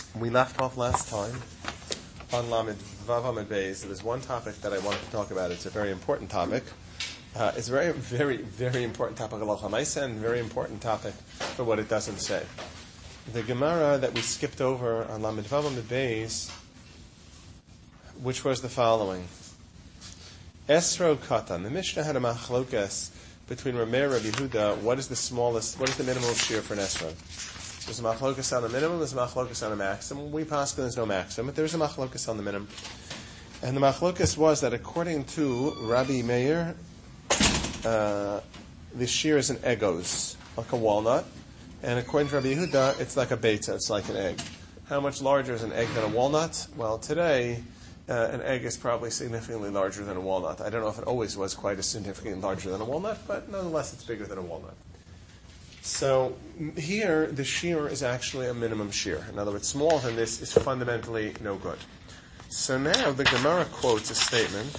We left off last time on Lamed Vav Amud Beis. There was one topic that I wanted to talk about. It's a very important topic. It's a very, very, very important topic of Halacha Maisa and very important topic for what it doesn't say. The Gemara that we skipped over on Lamed Vav Amud Beis, which was the following. Esro Katan. The Mishnah had a machlokas between Rameh and Rabbi Yehuda. What is the minimal shear for an esrog? There's a machlokas on the minimum, there's a machlokas on the maximum. We pass there's no maximum, but there's a machlokas on the minimum. And the machlokas was that according to Rabbi Meir, the shear is an egos, like a walnut. And according to Rabbi Yehuda, it's like a beta, it's like an egg. How much larger is an egg than a walnut? Well, today, an egg is probably significantly larger than a walnut. I don't know if it always was quite as significantly larger than a walnut, but nonetheless it's bigger than a walnut. So here, the shear is actually a minimum shear. In other words, smaller than this is fundamentally no good. So now the Gemara quotes a statement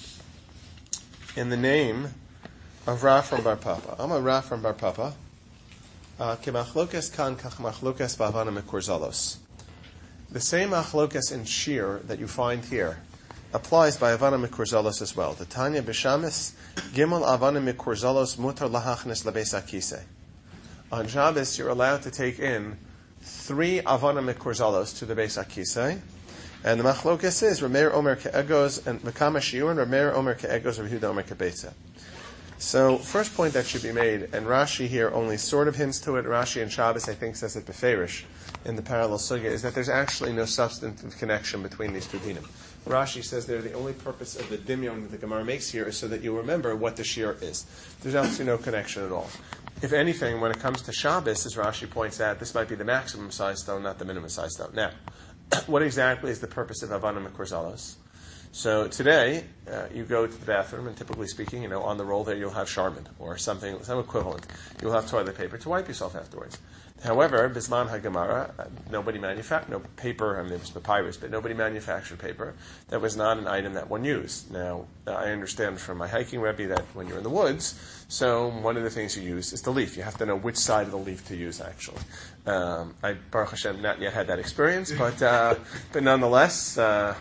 in the name of Rav from Bar Papa. I'm a Rav from Bar Papa. Kemachlokas kan kach machlokas b'avana mekurzalos. The same machlokas in shear that you find here applies by avana mekurzalos as well. The Tanya b'shamis gimel avana mekurzalos mutar lahachnes lebeis akise. On Shabbos, you're allowed to take in 3 avana mekurzalos to the beis akise, and the machlokas is Rameir Omer ke'egos and Mekama shiur and Rameir Omer ke'egos and Yehuda Omer ke'beitza. So, first point that should be made, and Rashi here only sort of hints to it. Rashi in Shabbos, I think, says it beferish in the parallel sugya, is that there's actually no substantive connection between these two dinim. Rashi says there the only purpose of the dimyon that the Gemara makes here is so that you remember what the shear is. There's absolutely no connection at all. If anything, when it comes to Shabbos, as Rashi points out, this might be the maximum size stone, not the minimum size stone. Now, what exactly is the purpose of Avana Mekurzalos? So today, you go to the bathroom, and typically speaking, on the roll there you'll have Charmin or something, some equivalent. You'll have toilet paper to wipe yourself afterwards. However, Bisman HaGemara, nobody manufactured, no paper, there was papyrus, but nobody manufactured paper. That was not an item that one used. Now, I understand from my hiking rebbe that when you're in the woods, so one of the things you use is the leaf. You have to know which side of the leaf to use, actually. I, Baruch Hashem, not yet had that experience, but nonetheless,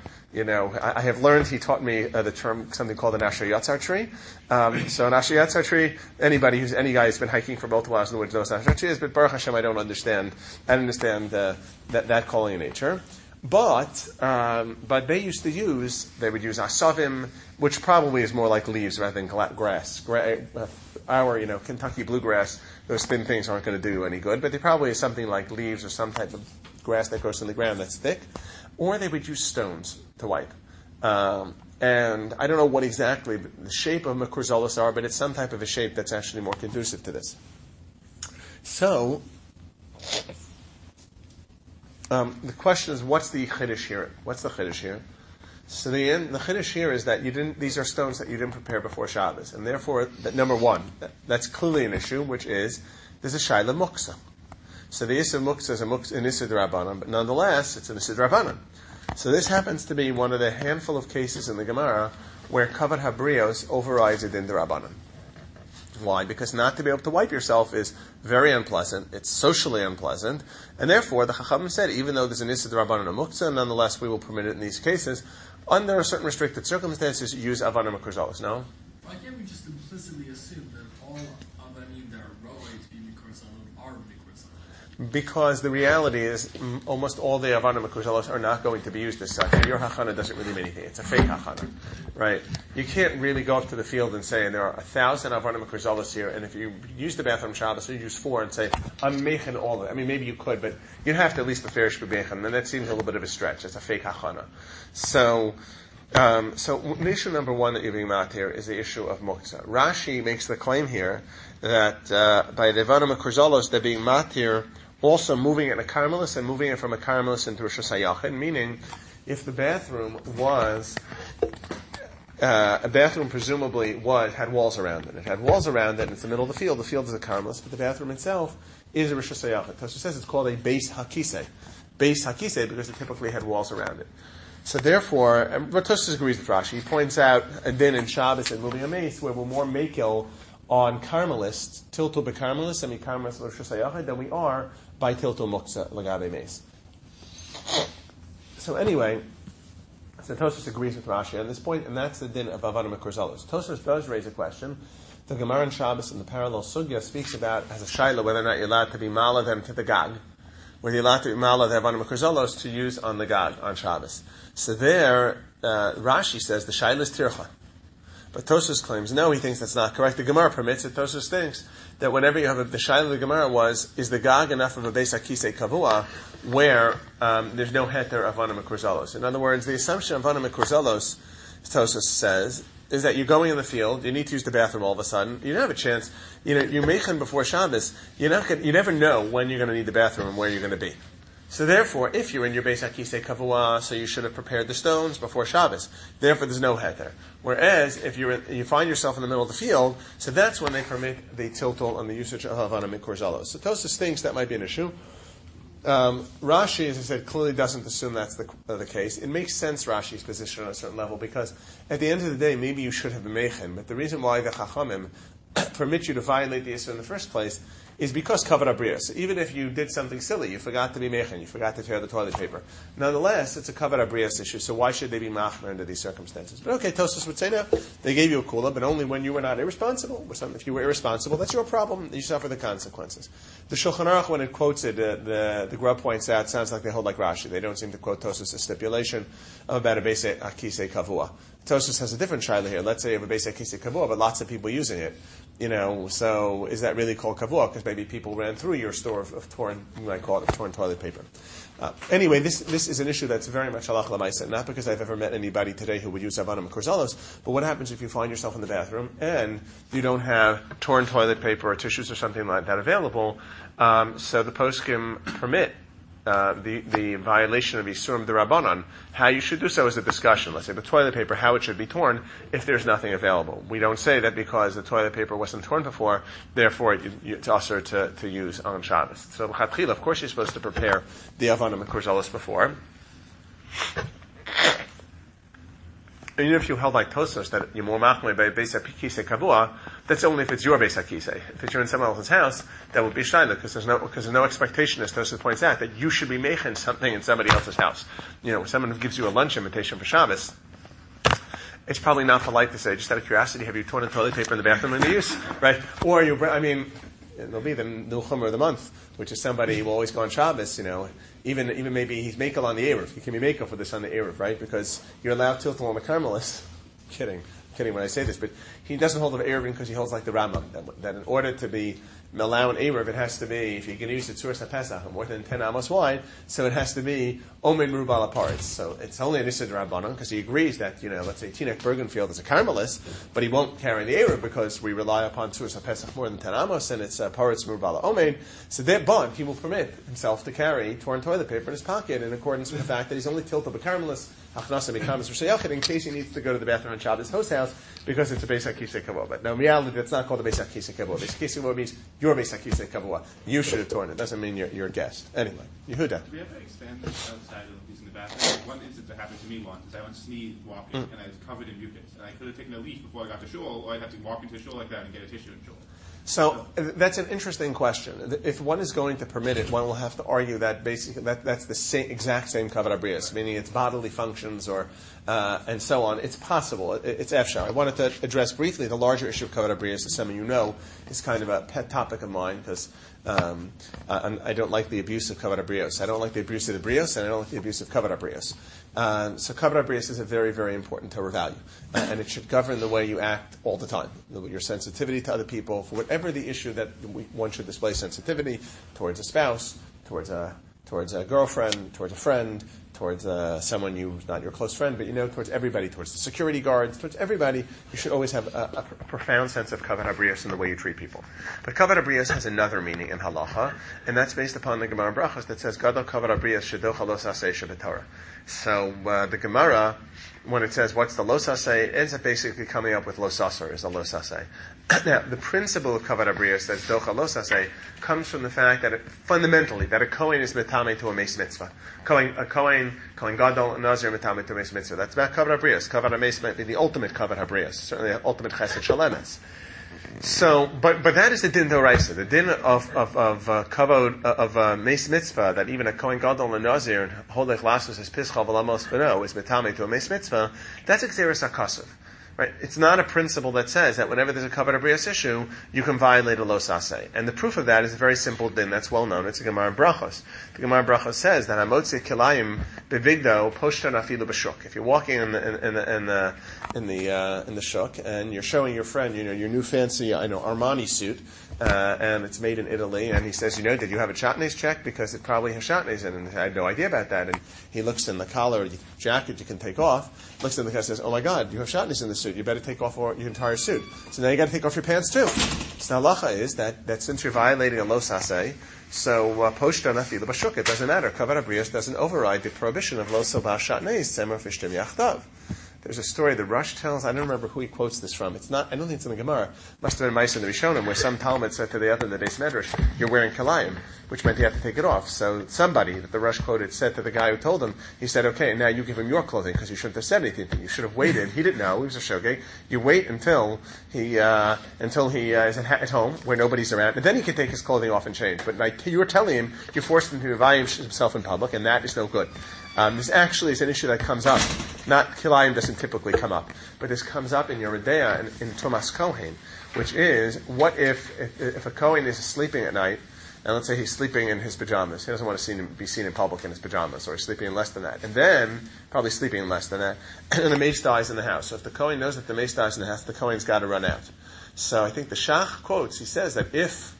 I have learned, he taught me the term, something called an Asher Yatzar tree. So an Asher Yatzar tree, any guy who's been hiking for multiple hours in the woods knows what an Asher tree is, but Baruch Hashem, I don't understand that calling in nature. But they used to they would use asavim, which probably is more like leaves rather than grass. Our, Kentucky bluegrass, those thin things aren't going to do any good, but they probably is something like leaves or some type of grass that grows in the ground that's thick. Or they would use stones to wipe. And I don't know what exactly the shape of mekurzalos are, but it's some type of a shape that's actually more conducive to this. So, the question is, what's the chiddush here? What's the chiddush here? So the chiddush here is that these are stones that you didn't prepare before Shabbos. And therefore, number one, that's clearly an issue, which is, there's a shayla muksa. So the Issa Muksa is an Issa D'Rabbanan, but nonetheless, it's an Issa D'Rabbanan. So this happens to be one of the handful of cases in the Gemara where Kavod Habrios overrides it in D'Rabbanan. Why? Because not to be able to wipe yourself is very unpleasant, it's socially unpleasant, and therefore the Chachamim said, even though there's an Issa D'Rabbanan and Muksa, nonetheless we will permit it in these cases. Under certain restricted circumstances, use Avana Mekurzalos, no? Why can't we just implicitly assume that all Avanim that are Ro'eh to be Mekurzalos are Mekurzalos? Because the reality is, almost all the Avana Mekurzalos are not going to be used as such. Your Hachana doesn't really mean anything. It's a fake Hachana, right? You can't really go up to the field and say, and there are 1,000 Avana Mekurzalos here, and if you use the bathroom Shabbos, you use 4 and say, I'm mechin all of it. Maybe you could, but you'd have to at least beferish b'mechin, and that seems a little bit of a stretch. It's a fake Hachana. So the issue number one that you're being mat here is the issue of muktzah. Rashi makes the claim here that by the Avana Mekurzalos, they're being mat here, also moving it in a karmelis and moving it from a karmelis into a Rosh Hashanah, meaning if the bathroom was a bathroom presumably had walls around it. It had walls around it, and it's the middle of the field. The field is a karmelis, but the bathroom itself is a Rosh Hashanah. Tosfos says it's called a beis hakise. Beis hakise because it typically had walls around it. So therefore, Tosfos agrees with Rashi. He points out a din in Shabbos and moving a mace where we're more makel on karmelists, tiltul bekarmelis, and karmelis Rosh Hashanah than we are by tiltul muksa lagabe mace. So anyway, so Tosfos agrees with Rashi on this point, and that's the din of Avadim Kurzalos. Tosfos does raise a question. The Gemara in Shabbos in the parallel sugya speaks about as a shaila whether or not you're allowed to be mala them to the gag, whether you're allowed to be mala the Avadim Kurzalos to use on the gag on Shabbos. So there, Rashi says the shaila is tircha. But Tosfos claims, no, he thinks that's not correct. The Gemara permits it. Tosfos thinks that whenever you have the shaila of the Gemara is the gag enough of a beis hakisei kavua where there's no heter of Avadim Kurzalos. In other words, the assumption of Avadim Kurzalos, Tosfos says, is that you're going in the field, you need to use the bathroom all of a sudden, you don't have a chance, you're meichen before Shabbos, you never know when you're going to need the bathroom and where you're going to be. So therefore, if you're in your beis hakisei kavua, so you should have prepared the stones before Shabbos. Therefore, there's no heter. Whereas, if you find yourself in the middle of the field, so that's when they permit the tiltul and the usage of Avadim Kurzalos. So Tosfos thinks that might be an issue. Rashi, as I said, clearly doesn't assume that's the case. It makes sense, Rashi's position on a certain level, because at the end of the day, maybe you should have been meichen, but the reason why the Chachamim permit you to violate the issue in the first place is because kavod habriya. So even if you did something silly, you forgot to be meichen, you forgot to tear the toilet paper. Nonetheless, it's a kavod habriya issue, so why should they be machmer under these circumstances? But okay, Tosfos would say no, they gave you a kula, but only when you were not irresponsible. If you were irresponsible, that's your problem, you suffer the consequences. The Shulchan Aruch, when it quotes it, the Gra points out, sounds like they hold like Rashi. They don't seem to quote Tosfos' stipulation about a beis hakisei kavua. Tosfos has a different shaila here. Let's say you have a beis hakisei kavua, but lots of people using it. So is that really called kavua? Because maybe people ran through your store of torn, you might call it, of torn toilet paper. Anyway, this is an issue that's very much halach l'maisa. Not because I've ever met anybody today who would use Avadim Kurzalos, but what happens if you find yourself in the bathroom and you don't have torn toilet paper or tissues or something like that available? So the poskim permit the violation of Yisurim D'Rabbanan. How you should do so is a discussion. Let's say the toilet paper, how it should be torn if there's nothing available. We don't say that because the toilet paper wasn't torn before, therefore it's also to use on Shabbos. So l'chatchila, of course, you're supposed to prepare the Avadim Kurzalos before. And even if you held like Tosfos that you're more machmir by beis hakisei kavua, that's only if it's your beis hakisei. If it's you're in someone else's house, that would be shayla because there's no expectation, as Tosfos points out, that you should be making something in somebody else's house. Someone who gives you a lunch invitation for Shabbos, it's probably not polite to say, just out of curiosity, have you torn the toilet paper in the bathroom in the use, right? Or there'll be the Nilchum of the month, which is somebody who will always go on Shabbos, even maybe he's makel on the Erev. He can be makel for this on the Erev, right? Because you're allowed tiltul on the Carmelis. Kidding when I say this, but he doesn't hold of Erev because he holds like the Rambam, that in order to be allowed Erev, it has to be, if you're going to use the Tzuras HaPesach, more than 10 amos wide, so it has to be Omen Merubal Aparitz. So it's only an Issa D'Rabbanan, because he agrees that, let's say Tinek Bergenfield is a Carmelist, but he won't carry the Erev because we rely upon Tzuras HaPesach more than 10 amos, and it's Paritz Merubal Omen. So but he will permit himself to carry torn toilet paper in his pocket in accordance with the fact that he's only tilted a Carmelist, in case he needs to go to the bathroom on Shabbos house because it's a beis hakisei kavua. But now in reality, that's not called a beis hakisei kavua. Beis hakisei kavua means your beis hakisei kavua. You should have torn it. Doesn't mean you're a guest. Anyway, Yehuda. Do we ever expand the outside of using the bathroom? One instance that happened to me once is I once sneezed walking and I was covered in mucus. And I could have taken a leaf before I got to shul, or I'd have to walk into a shul like that and get a tissue in shul. So that's an interesting question. If one is going to permit it, one will have to argue that basically that's the exact same kavod habriya, meaning it's bodily functions or and so on. It's possible. It's efshar. I wanted to address briefly the larger issue of kavod habriya, as some of you know, is kind of a pet topic of mine because I don't like the abuse of kavod habriya. I don't like the abuse of the brios, and I don't like the abuse of kavod habriya. So kavod habriya is a very, very important Torah value, and it should govern the way you act all the time. Your sensitivity to other people, for whatever the issue that one should display sensitivity towards a spouse, towards a girlfriend, towards a friend, towards someone who's not your close friend, but towards everybody, towards the security guards, towards everybody. You should always have a profound sense of kavod habriya in the way you treat people. But kavod habriya has another meaning in halacha, and that's based upon the Gemara Brachos that says gadol kavod habriya shedocha lo saseh shebetorah. So the Gemara, when it says what's the lo saseh, it ends up basically coming up with lo sasser is a lo saseh. Now, the principle of kavod habriya that docha lo saseh comes from the fact that fundamentally that a kohen is metame to a meis mitzvah. Kohen gadol, nazir metame to a meis mitzvah. That's about kavod habriya. Kavod habriya might be the ultimate kavod habriya, certainly the ultimate chesed shalemes. So, but that is the din d'oraisa, the din of kavod of meis mitzvah, that even a kohen gadol and a nazir and holech lasos is pischa v'lamos beno is metame to a meis mitzvah. That's exeris akasav. Right? It's not a principle that says that whenever there's a kavod abrios issue, you can violate a lo saseh. And the proof of that is a very simple din that's well known. It's a Gemara in Brachos. The Gemara in Brachos says that hamotzi kilayim bevigdo poshtan afilu b'shuk. If you're walking in the shuk and you're showing your friend, your new fancy, Armani suit, and it's made in Italy, and he says, did you have a chatnez check? Because it probably has chatnez in it. And I had no idea about that. And he looks in the collar, the jacket you can take off, looks in the guy and says, oh my God, you have chatnez in the suit. You better take off your entire suit. So now you got to take off your pants too. So the halacha is that since you're violating a lo saseh, so poshtan afilu b'shuk, it doesn't matter. Kavod abrios doesn't override the prohibition of lo sobah shatnez tzemer fishtim yachdav. There's a story the Rush tells. I don't remember who he quotes this from. It's not. I don't think it's in the Gemara. Must have been Ma'aser in the Rishonim, where some Talmud said to the other in the Beis Medrash, "You're wearing kalayim," which meant you have to take it off. So somebody that the Rush quoted said to the guy who told him, he said, "Okay, now you give him your clothing because you shouldn't have said anything. You should have waited." He didn't know. He was a shogeg. You wait until he is at home where nobody's around, and then he can take his clothing off and change. But you were telling him, you forced him to evaluate himself in public, and that is no good. This actually is an issue that comes up. Not kilayim doesn't typically come up, but this comes up in Yeridea and in Tumas Kohen, which is, what if a Kohen is sleeping at night, and let's say he's sleeping in his pajamas. He doesn't want to be seen in public in his pajamas, or he's sleeping in less than that. And then, probably sleeping in less than that, and the mace dies in the house. So if the Kohen knows that the mace dies in the house, the Kohen's got to run out. So I think the Shach quotes, he says that if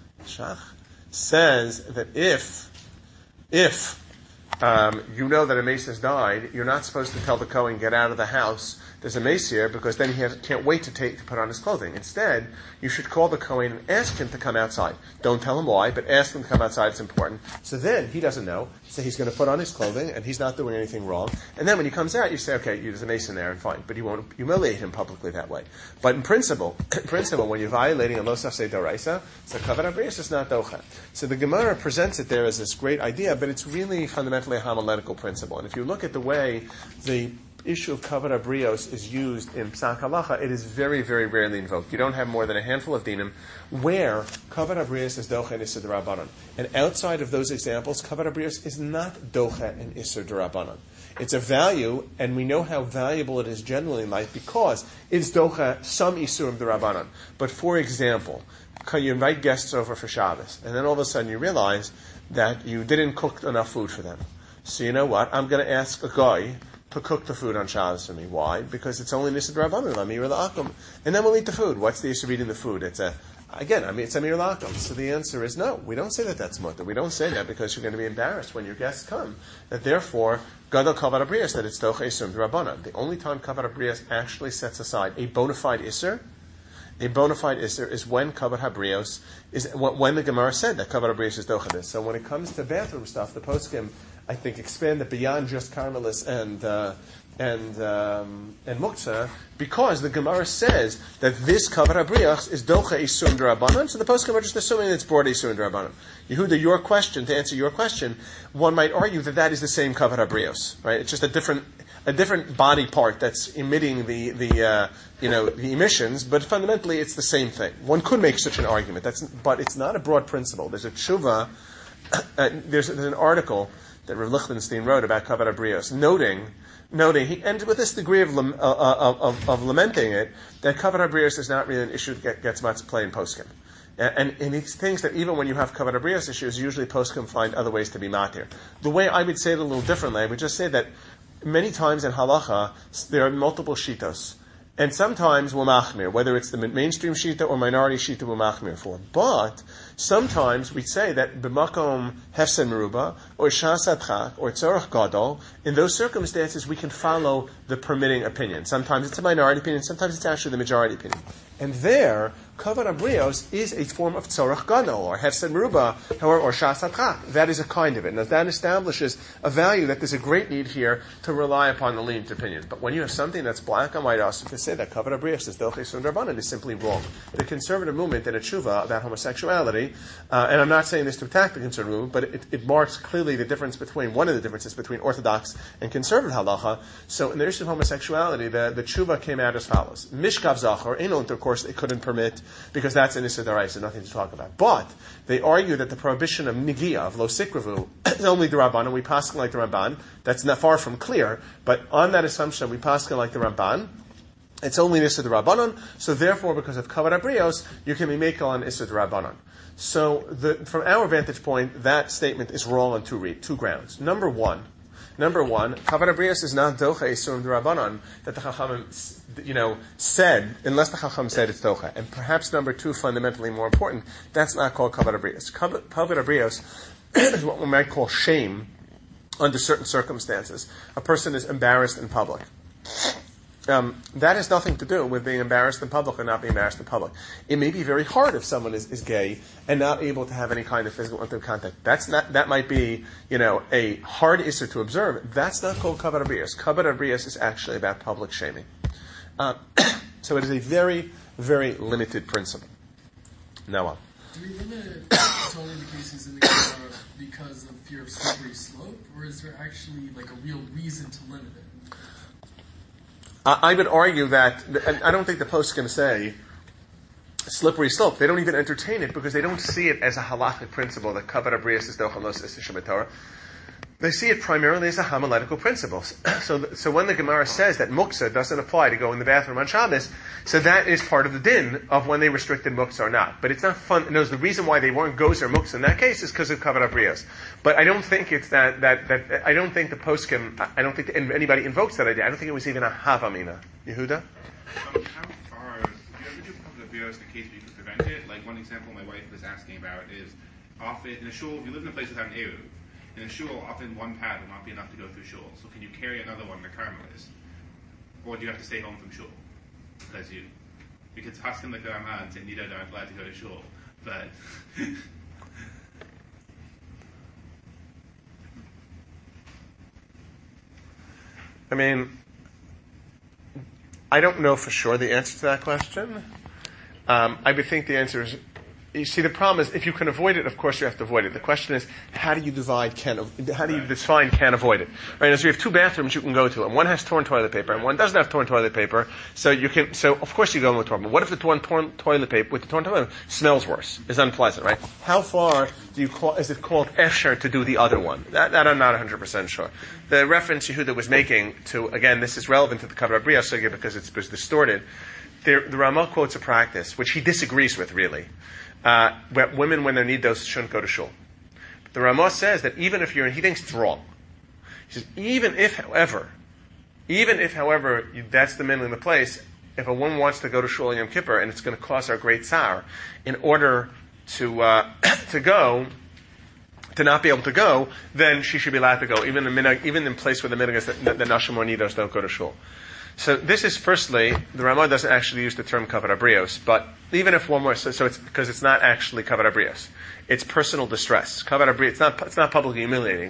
you know that a mace has died, you're not supposed to tell the Kohen, get out of the house, there's a mace here, because then he can't wait to put on his clothing. Instead, you should call the Kohen and ask him to come outside. Don't tell him why, but ask him to come outside, it's important. So then, he doesn't know, so he's going to put on his clothing, and he's not doing anything wrong. And then when he comes out, you say, okay, there's a mace in there, and fine. But you won't humiliate him publicly that way. But in principle, when you're violating a lo saseh d'oraisa, so kavod abrios is not docha. So the Gemara presents it there as this great idea, but it's really fundamentally a homiletical principle. And if you look at the way the issue of kavod abrios is used in Psak Halacha, it is very, very rarely invoked. You don't have more than a handful of dinim where kavod abrios is docha and isur d'Rabbanan. And outside of those examples, kavod abrios is not docha and isur d'Rabbanan. It's a value, and we know how valuable it is generally in life because it's docha some isurim d'Rabbanan. But for example, you invite guests over for Shabbos, and then all of a sudden you realize that you didn't cook enough food for them. So you know what? I'm going to ask a guy to cook the food on Shabbos for me. Why? Because it's only Nisad Rabbanan, Amir La'akum. And then we'll eat the food. What's the issue of eating the food? It's Amir La'akum. So the answer is no. We don't say that that's mutter. We don't say that because you're going to be embarrassed when your guests come. That therefore, Gadol Kavod Abrios, that it's Doch Isur Rabbanan. The only time Kavod Abrios actually sets aside a bona fide Isur, is when Kavod Habrios is when the Gemara said that Kavod Habrios is dochadis. So when it comes to bathroom stuff, the poskim, I think, expand it beyond just Carmelis and Muktzah, because the Gemara says that this Kavod Habrios is docha isur d'Rabbanan. So the poskim are just assuming it's brought isur d'Rabbanan. Yehuda, to answer your question, one might argue that is the same Kavod Habrios, right? It's just a different body part that's emitting the emissions, but fundamentally it's the same thing. One could make such an argument. But it's not a broad principle. There's a tshuva. There's an article that Rav Lichtenstein wrote about Kavod Habrios, noting, and with this degree of lamenting it, that Kavod Habrios is not really an issue that gets much play in poskim. And he thinks that even when you have Kavod Habrios issues, usually poskim find other ways to be matir. The way I would say it a little differently, I would just say that many times in halacha, there are multiple shitos. And sometimes we'll machmir, whether it's the mainstream shita or minority shita we'll machmir for. But sometimes we say that b'makom hefsen meruba, or shas adchak, or tzorach gadol, in those circumstances we can follow the permitting opinion. Sometimes it's a minority opinion, sometimes it's actually the majority opinion. And there, Kavod Habrios is a form of tzorach gadol, or hefsen meruba, or shas adchak. That is a kind of it. And that establishes a value that there's a great need here to rely upon the lenient opinion. But when you have something that's black and white, also to say that Kavod Habrios is Doch Isur D'Rabbanan is simply wrong. The conservative movement in a tshuva about homosexuality, and I'm not saying this to attack the conservative movement, but it marks clearly the difference one of the differences between Orthodox and conservative halacha. So in the issue of homosexuality, the tshuva came out as follows: Mishkav Zachor Eino Inter course, they couldn't permit, because that's an Issa D'Oraisa, nothing to talk about. But they argue that the prohibition of Nigia, of Lo Sikravu, is only the Rabban, and we paskin like the Rabban. That's not far from clear, but on that assumption, we paskin like the Rabban. It's only Issa D'Rabbanan, so therefore, because of Kavod Abrios, you can be makel on Issa D'Rabbanan. So, from our vantage point, that statement is wrong on two grounds. Number one, Kavod Abrios is not Docha Isurim D'Rabbanan, that the Chachamim, said, unless the Chacham said it's Docha. And perhaps number two, fundamentally more important, that's not called Kavod Abrios. Kavod Abrios is what we might call shame under certain circumstances. A person is embarrassed in public. That has nothing to do with being embarrassed in public or not being embarrassed in public. It may be very hard if someone is gay and not able to have any kind of physical intimate contact. That might be, a hard issue to observe. That's not called Kavod Abrios. Kavod Abrios is actually about public shaming. So it is a very, very limited principle. Now on. Do we limit it to only the cases in the Gemara because of fear of slippery slope, or is there actually a real reason to limit it? I would argue that, and I don't think the post is going to say slippery slope. They don't even entertain it because they don't see it as a halachic principle that Kavod Abrios is Docha Los Issa Shemetorah. They see it primarily as a homiletical principle. So when the Gemara says that muksa doesn't apply to go in the bathroom on Shabbos, so that is part of the din of when they restricted muksa or not. But it's not fun. No, the reason why they weren't gozer muksa in that case is because of Kavod Abrios. But I don't think it's that I don't think the poskim, I don't think anybody invokes that idea. I don't think it was even a havamina. Yehuda? How far, if you ever do Kavod Abrios in a case where you can prevent it, like one example my wife was asking about is, often in a shul, if you live in a place without an eruv, in a shul, often one pad will not be enough to go through shul. So can you carry another one to Carmelis? Or do you have to stay home from shul? Because Haskim the Karaman and Nida aren't allowed to go to shul. But I mean, I don't know for sure the answer to that question. I would think the answer is, you see, the problem is, if you can avoid it, of course you have to avoid it. The question is, how do you define can avoid it? Right? As we have two bathrooms you can go to, and one has torn toilet paper, and one doesn't have torn toilet paper, so of course you go in with torn. But what if the torn toilet paper, with the torn toilet paper, smells worse, is unpleasant, right? How far is it called efsher to do the other one? That I'm not 100% sure. The reference Yehuda was making to, again, this is relevant to the Kavod Abrios sugya because it's distorted. The Ramah quotes a practice, which he disagrees with, really. Where women, when they're nidos, shouldn't go to shul. But the Ramah says that even if he thinks it's wrong. He says, even if, however, that's the minimum in the place, if a woman wants to go to shul on Yom Kippur and it's going to cause her great tsar, in order to not be able to go, then she should be allowed to go, even in place where the minhag is that nashim or nidos don't go to shul. So this is, firstly, the Ramah doesn't actually use the term Kavod Abrios, but even if one more, so it's because it's not actually Kavod Abrios. It's personal distress. Kavod Abrios, it's not publicly humiliating.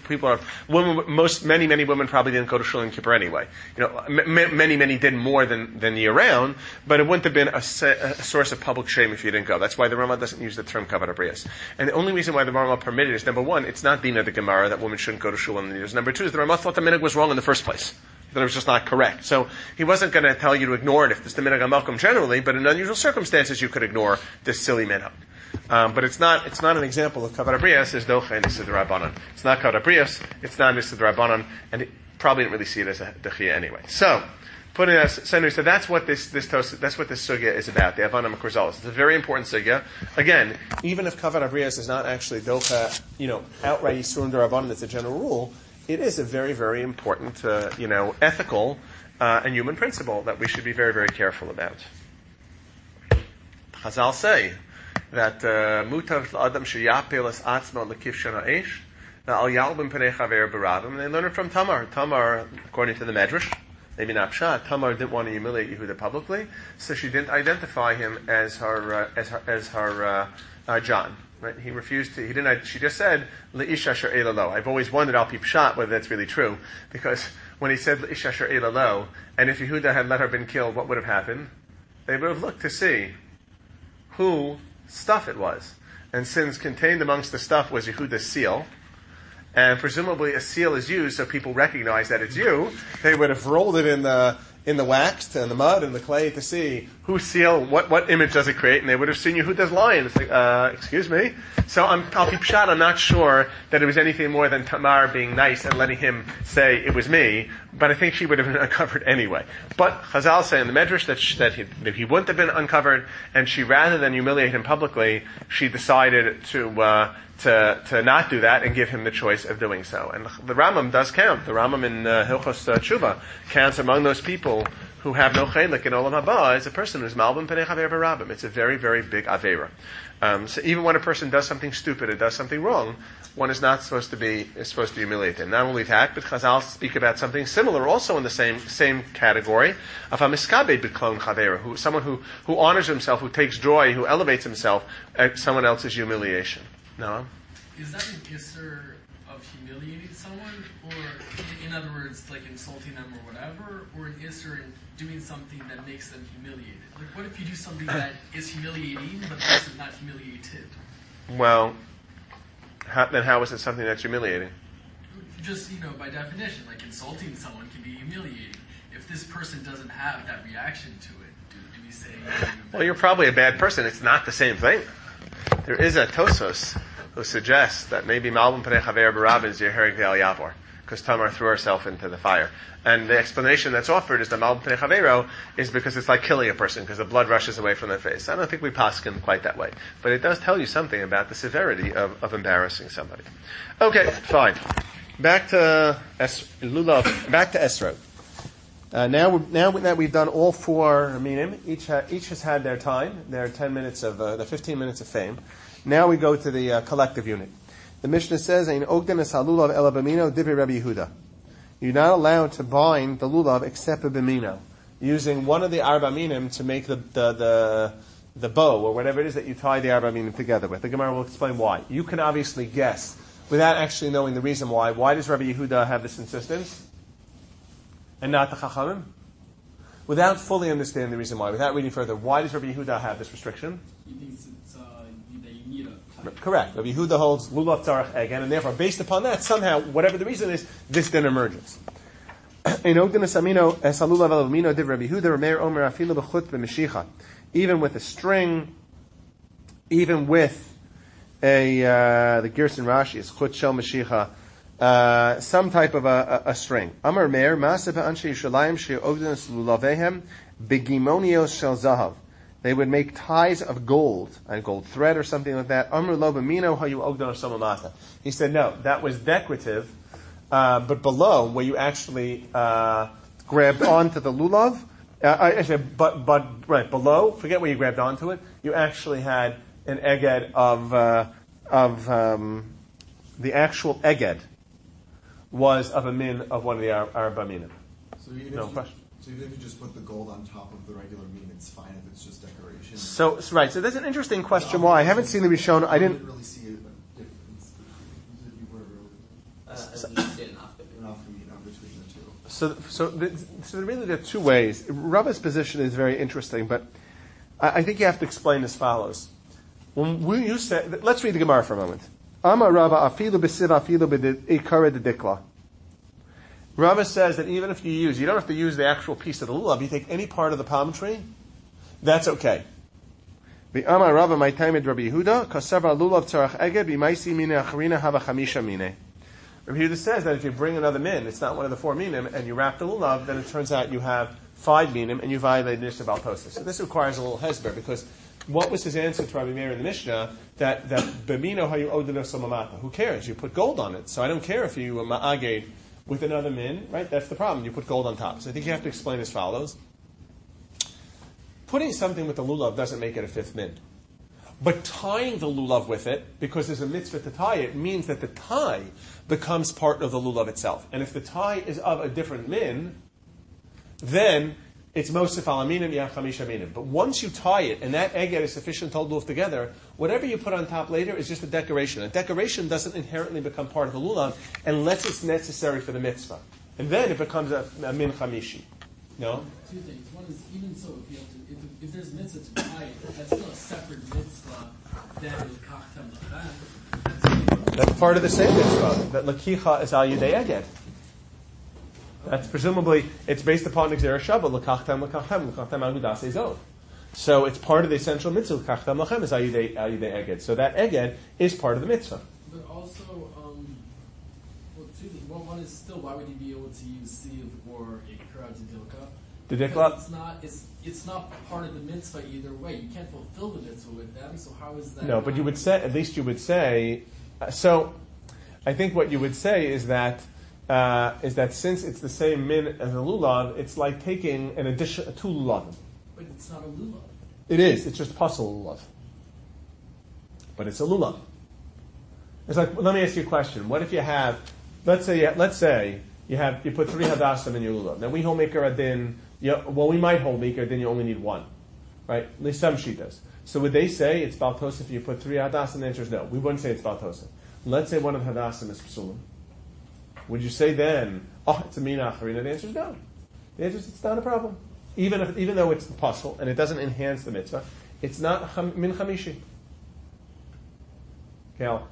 Many women probably didn't go to Shul and Kippur anyway. Many did more than year round, but it wouldn't have been a source of public shame if you didn't go. That's why the Ramah doesn't use the term Kavod Abrios. And the only reason why the Ramah permitted is, number one, it's not Dina the Gemara that women shouldn't go to Shul on the years. Number two is the Ramah thought the minhag was wrong in the first place. That it was just not correct. So he wasn't going to tell you to ignore it if it's the minhag HaMalkum generally, but in unusual circumstances you could ignore this silly minhag. But it's not an example of Kavod Abrios as Docha and Issa D'Rabbanan. It's not Kavod Abrios, it's not Issa D'Rabbanan, and he probably didn't really see it as a Dechia anyway. So that's what this sugya is about, the Avanim Kurzalis. It's a very important sugya. Again, even if Kavod Abrios is not actually Docha, outright Yisurim D'Rabbanan, it's a general rule, it is a very, very important, ethical and human principle that we should be very, very careful about. Chazal say that mutav l'adam sheyapel es atzmo l'kif shana eish al yalbim penei chaver b'ravim, and they learn it from Tamar. Tamar, according to the Medrash, maybe not Pshat, Tamar didn't want to humiliate Yehuda publicly, so she didn't identify him as her John. Right? He refused to. He didn't. She just said leisha sher elalo. I've always wondered al pipshat whether that's really true, because when he said leisha sher elalo, and if Yehuda had let her been killed, what would have happened? They would have looked to see who stuff it was, and since contained amongst the stuff was Yehuda's seal, and presumably a seal is used so people recognize that it's you, they would have rolled it in in the wax and the mud and the clay to see whose seal, what image does it create, and they would have seen Yehuda's lion. It's like, excuse me. So I'll be pshat, I'm not sure that it was anything more than Tamar being nice and letting him say it was me, but I think she would have been uncovered anyway. But Chazal say in the Medrash that he wouldn't have been uncovered, and she, rather than humiliate him publicly, she decided to not do that and give him the choice of doing so. And the Rambam does count. The Rambam in Hilchos Tshuva counts among those people who have no chelik in Olam Haba as a person who's malbim penei chaver barabim. It's a very, very big avera. So even when a person does something stupid or does something wrong, one is supposed to be humiliated. Not only that, but Chazal speak about something similar also in the same category of a miskabed b'klon chaver, someone who honors himself, who takes joy, who elevates himself at someone else's humiliation. No? Is that an isser of humiliating someone, or in other words, like insulting them or whatever, or an isser in doing something that makes them humiliated? Like, what if you do something that is humiliating, but the person is not humiliated? Well, then how is it something that's humiliating? Just, by definition, like insulting someone can be humiliating. If this person doesn't have that reaction to it, do we say... Well, you're probably a bad person. It's not the same thing. There is a Tosos who suggests that maybe Malbim Penei Chaver Barabim is Yeherik Ve'al Yapor, because Tamar threw herself into the fire. And the explanation that's offered is that Malbim Penei Chavero is because it's like killing a person, because the blood rushes away from their face. I don't think we paskin quite that way. But it does tell you something about the severity of embarrassing somebody. Okay, fine. Back to Esrog. Now that we've done all four minim, each has had their time, their 10 minutes of, the 15 minutes of fame. Now we go to the collective unit. The Mishnah says, "Ein ogden es halulav ela b'mino divrei Rabbi Yehuda." You're not allowed to bind the lulav except a b'mino, using one of the arba minim to make the bow or whatever it is that you tie the arba minim together with. The Gemara will explain why. You can obviously guess without actually knowing the reason why. Why does Rabbi Yehuda have this insistence and not the Chachamim? Without fully understanding the reason why, without reading further, why does Rabbi Yehuda have this restriction? He thinks it's that you need a... Correct. Rabbi Yehuda holds lulav tzarech egen, and therefore, based upon that, somehow, whatever the reason is, this then emerges. Even with a string, even with the Gerson Rashi is chut shel mashicha, some type of a string. Amar Meir, Maaseh ba'anshe Yishalayim she'ogden lulavehem begimonios shel zahav. They would make ties of gold, and gold thread or something like that. Amar lo b'mino hayu ogden samamata. He said, no, that was decorative, but below, where you actually grabbed onto the lulav, right below, forget where you grabbed onto it, you actually had an eged of the actual eged was of a min of one of the arba minim. So even if you just put the gold on top of the regular min, it's fine if it's just decoration. So that's an interesting question. Why? I haven't seen the Rishon. I didn't really see a difference. You were between the two. So really there are two ways. Rava's position is very interesting, but I think you have to explain as follows. When you say, let's read the Gemara for a moment. Amar Rava afilu b'siva afilu b'ikara dedikla. Rava says that even if you don't have to use the actual piece of the lulav, you take any part of the palm tree, that's okay. Amar Rava ma'itaymed Rabbi Yehuda kasava lulav tzarach eged b'maisi mine acharina hava chamisha mine. Rabbi Yehuda says that if you bring another min, it's not one of the four minim, and you wrap the lulav, then it turns out you have 5 minim, and you violate the Mishnah Baltosa. So this requires a little hesber, because what was his answer to Rabbi Meir in the Mishnah? That b'mino hayu odeno samamata. Who cares? You put gold on it, so I don't care if you ma'aged with another min, right? That's the problem. You put gold on top. So I think you have to explain as follows. Putting something with the lulav doesn't make it a 5th min. But tying the lulav with it, because there's a mitzvah to tie it, means that the tie becomes part of the lulav itself. And if the tie is of a different min, then it's mosif al aminim yach chamisha minim. But once you tie it, and that eged is sufficient to hold lulav together, whatever you put on top later is just a decoration. A decoration doesn't inherently become part of the lulav unless it's necessary for the mitzvah. And then it becomes a min chamishi. No? Two things. One is, even so, if there's mitzvah to tie it, that's still a separate mitzvah that is kachtam lachan. That's part of the same mitzvah, that lakicha is al yudei eged. That's presumably, it's based upon Xer Shabbat, L'kachtem Agudas Ezov. So it's part of the essential mitzvah, L'kachtem Lachem, is Ayudei Eged. So that Eged is part of the mitzvah. But also, one is still, why would you be able to use sieve or ikra to dilka? The dikla? It's not part of the mitzvah either way. You can't fulfill the mitzvah with them, so how is that? No, but you would say, at least you would say, so I think what you would say is that since it's the same min as a lulav, it's like taking an addition, two lulavim. But it's not a lulav. It is. It's just pasul lulav. But it's a lulav. It's like, let me ask you a question. What if you have, let's say you put 3 hadassim in your lulav. Now we hold maker adin. We might hold maker adin. You only need 1, right? At least some shitas. So would they say it's baltos if you put 3 hadassim? The answer is no. We wouldn't say it's baltos. Let's say one of the hadassim is psulim. Would you say then, it's a mina acharina? The answer is no. The answer is it's not a problem. Even though it's the pasul and it doesn't enhance the mitzvah, it's not min chamishi. Cal.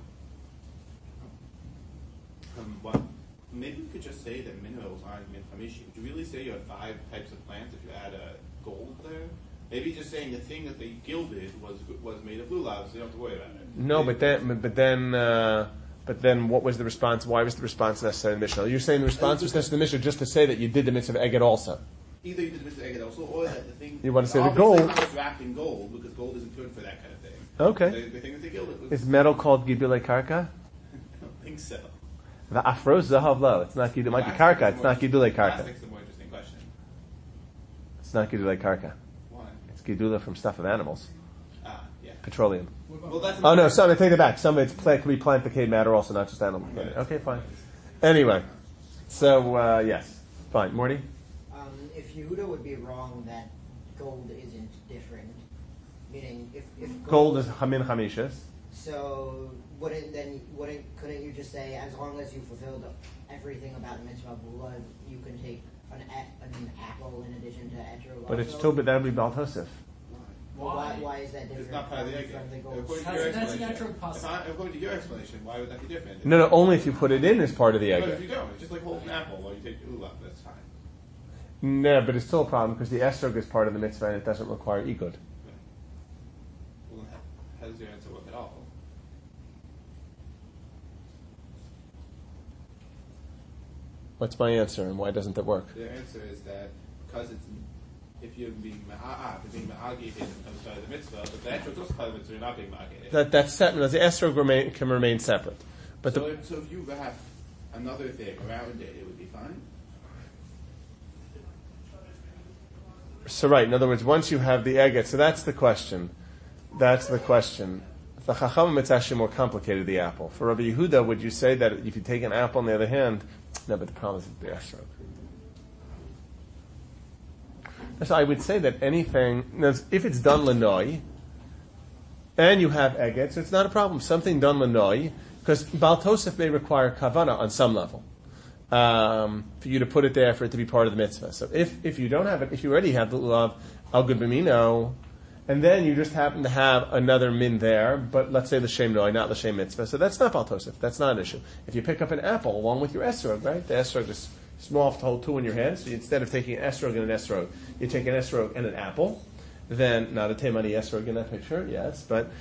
Maybe we could just say that minerals aren't min chamishi. Would you really say you have 5 types of plants if you add a gold there? Maybe just saying the thing that they gilded was made of lulav, so you don't have to worry about it. No, but then what was the response? Why was the response necessary in the Mishnah? You're saying the response was necessary in the Mishnah just to say that you did the mitzvah of Eged also. Either you did the mitzvah of Eged also, or that the thing... You want to say the gold... was wrapped in gold, because gold isn't good for that kind of thing. Okay. The thing that they gilded was... Is metal called Gidulei Karka? I don't think so. The Afro Zahav Lo. It's not Gidulei... It might be Karka. It's not Gidulei Karka. Plastic's the more interesting question. It's not Gidulei Karka. Why? It's Gidulei from stuff of animals. Yeah. Petroleum. Well, that's... Oh no, I take it back. Some of it's could be plant decayed matter also, not just animal decayed. Okay, fine. Anyway, so yes. Fine. Morty? If Yehuda would be wrong that gold isn't different, meaning if Gold is Hamin Hamishas. So couldn't you just say, as long as you fulfilled everything about the mitzvah of blood, you can take an apple in addition to etro? But it's too, but that would be Baal Tosef. Why is that different? It's not part of the egg. from the gold? According to your explanation, why would that be different? No, only if you put it in as part of the egg. But if you don't, it's just like holding an apple while you take lulav, that's fine. No, but it's still a problem because the esrog is part of the mitzvah and it doesn't require igud. Well, how does your answer work at all? What's my answer and why doesn't it work? The answer is that because it's if you're being ma'agid it becomes part of the mitzvah, but the actual part of the mitzvah you're not being ma'agid. That's separate. The esrog can remain separate. But so if you wrap another thing around it, it would be fine. So right, in other words, once you have the eget, so that's the question. The Chachamim, it's actually more complicated, the apple. For Rabbi Yehuda, would you say that if you take an apple on the other hand, no, but the problem is the esrog. So I would say that anything, if it's done lanoi, and you have eget, so it's not a problem. Something done lanoi, because Baal Tosef may require kavana on some level. For you to put it there, for it to be part of the mitzvah. So if you don't have it, if you already have the lulav al gud b'mino, and then you just happen to have another min there, but let's say l'shem noi, not l'shem mitzvah, so that's not Baal Tosef. That's not an issue. If you pick up an apple along with your esrog, right? The esrog is small enough to hold 2 in your hand, so instead of taking an esrog and an esrog, you take an esrog and an apple. Then, not a temani esrog in that picture, yes, but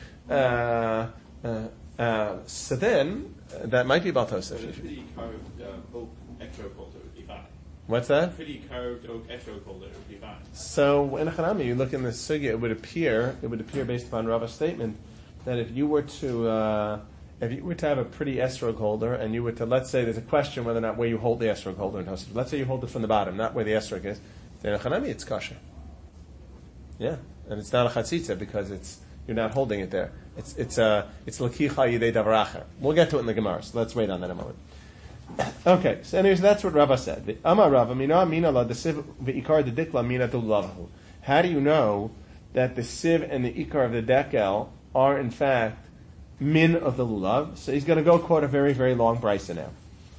so then that might be Baal Tosef. But a pretty carved oak etro holder would be fine. What's that? Pretty carved oak etro holder would be fine. So in a Hanami, you look in the sugya, it would appear based upon Rava's statement that if you were to have a pretty esrog holder, and you were to, let's say there's a question whether or not where you hold the esrog holder in Tosef. Let's say you hold it from the bottom, not where the esrog is. Then in a Hanami, it's kosher. Yeah, and it's not a chatzitza because you're not holding it there. It's lakicha yidei davaracher. We'll get to it in the Gemara, so let's wait on that in a moment. Okay, so anyways, that's what Rava said. The Amar Rava mina la the siv ve'ikar the dikla mina dulavu. How do you know that the siv and the ikar of the dekel are in fact min of the lulav? So he's going to go quote a very, very long brisa now.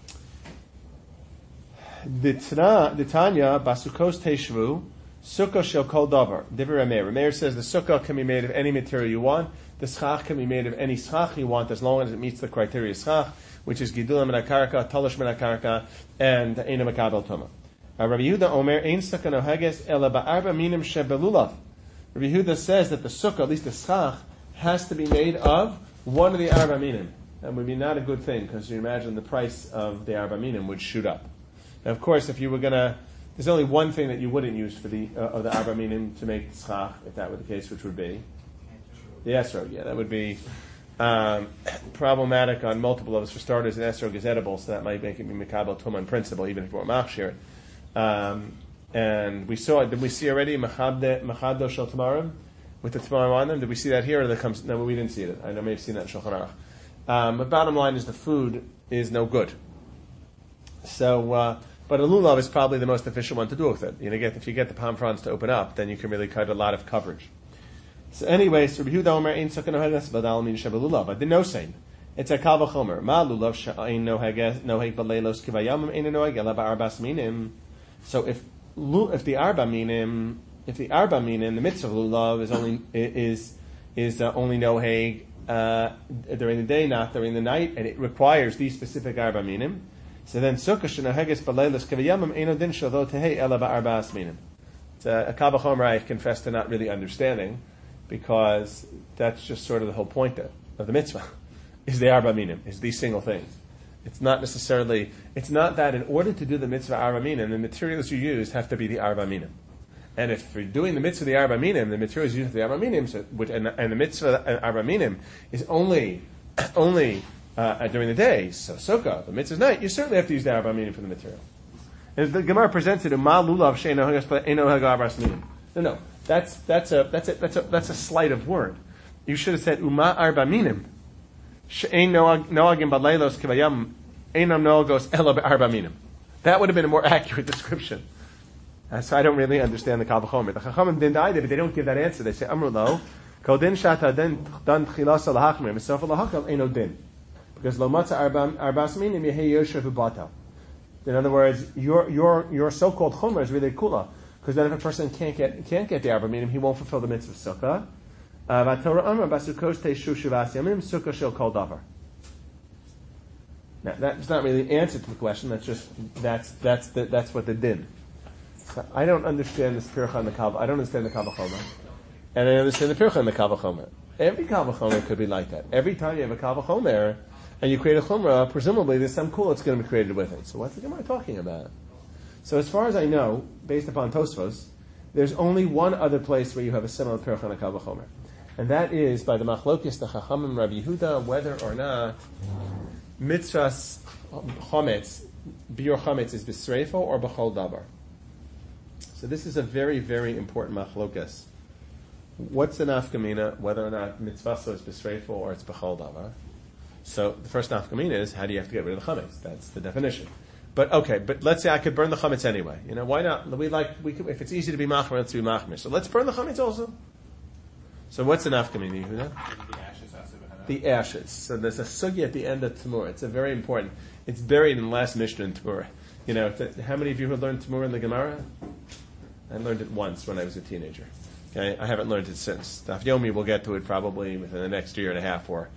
The Tanya basukos teshvu sukkah shel kol davar. Divrei Rameir. Rameir says the sukkah can be made of any material you want. The schach can be made of any schach you want as long as it meets the criteria schach, which is gidulam min hakarka, talish min hakarka, and eina makabel tuma. Rabbi Yehuda Omer ein sukkah noheges ela ba'arba minim shebelulav. Rabbi Yehuda says that the sukkah, at least the schach, has to be made of one of the arba minim. That would be not a good thing, because you imagine the price of the arba minim would shoot up. Now, of course, if you were gonna, there's only one thing that you wouldn't use for the of the arba minim to make schach, if that were the case, which would be the esrog. Yeah, that would be problematic on multiple levels. For starters, an esrog is edible, so that might make it be mikabel tuma in principle, even if it were machshir. And we saw it. Did we see already machado shel tamarim with the tamarim on them? Did we see that here? Or that comes? No, we didn't see it. I know may have seen that in Shulchan Aruch. But bottom line is the food is no good. So, but a lulav is probably the most efficient one to do with it. If you get the palm fronds to open up, then you can really cut a lot of coverage. So anyway, so Rabbi Yehuda Omer ein sukkah noheges badal min shebelulav. But the no saying. It's a kal v'chomer. Ma lulav she'ein noheg b'leilos kivayamim ein noheg ela ba'arbas minim. So if the arba minim, the mitzvah of lulav is only noheg during the day, not during the night, and it requires these specific arba minim. So then sukkah she'noheges b'leilos kivayamim ein odin shelo tehei ela ba'arbas minim. It's a kal v'chomer I confess to not really understanding, because that's just sort of the whole point of the mitzvah, is the arba minim, is these single things. It's not that in order to do the mitzvah arba minim, the materials you use have to be the arba minim. And if you're doing the mitzvah the arba minim, the materials used for the arba minim, and the mitzvah arba minim is only during the day, so sukkah, the mitzvah's night, you certainly have to use the arba minim for the material. And the Gemara presents it, ma lulav she'eino hag arbas minim. No. That's a sleight of word. You should have said uma arba minim. She'ein noagim baleilos kivayam einam noagos ela be'arba minim. That would have been a more accurate description. So I don't really understand the kal v'chomer. The chachamim didn't either, but they don't give that answer. They say amru lo kol din shata dan tchilasa lahachmir v'sofa lahakal eino din, because lo matza arbas minim yehei yoshev u'batal. In other words, your so-called chomer is really kula. Because then if a person can't get the arba minim, he won't fulfill the mitzvah of sukkah. Now that's not really answer to the question. That's what they did. So I don't understand this pircha and the kal. I don't understand the kal v'chomer, and I understand the pircha and the kal v'chomer. Every kal v'chomer could be like that. Every time you have a kal v'chomer and you create a chumrah, presumably there's some kula that's going to be created with it. So what's the Gemara talking about? So as far as I know, based upon Tosfos, there's only one other place where you have a similar pircha and a kal v'chomer, and that is by the machlokis the Chachamim Rabbi Yehuda whether or not mitzvahs chometz, biur chometz is b'sreifo or b'chol davar. So this is a very, very important machlokis. What's the nafkamina whether or not mitzvah is b'sreifo or it's b'chol davar? So the first nafkamina is how do you have to get rid of the chometz? That's the definition. But let's say I could burn the chametz anyway. Why not? If it's easy to be machmer, let's be machmer. So let's burn the chametz also. So what's the nafkamina, Yehuda? The ashes. So there's a sugi at the end of Tamura. It's a very important. It's buried in the last Mishnah in Tamura. How many of you have learned Tamura in the Gemara? I learned it once when I was a teenager. Okay, I haven't learned it since. Daf Yomi will get to it probably within the next year and a half, or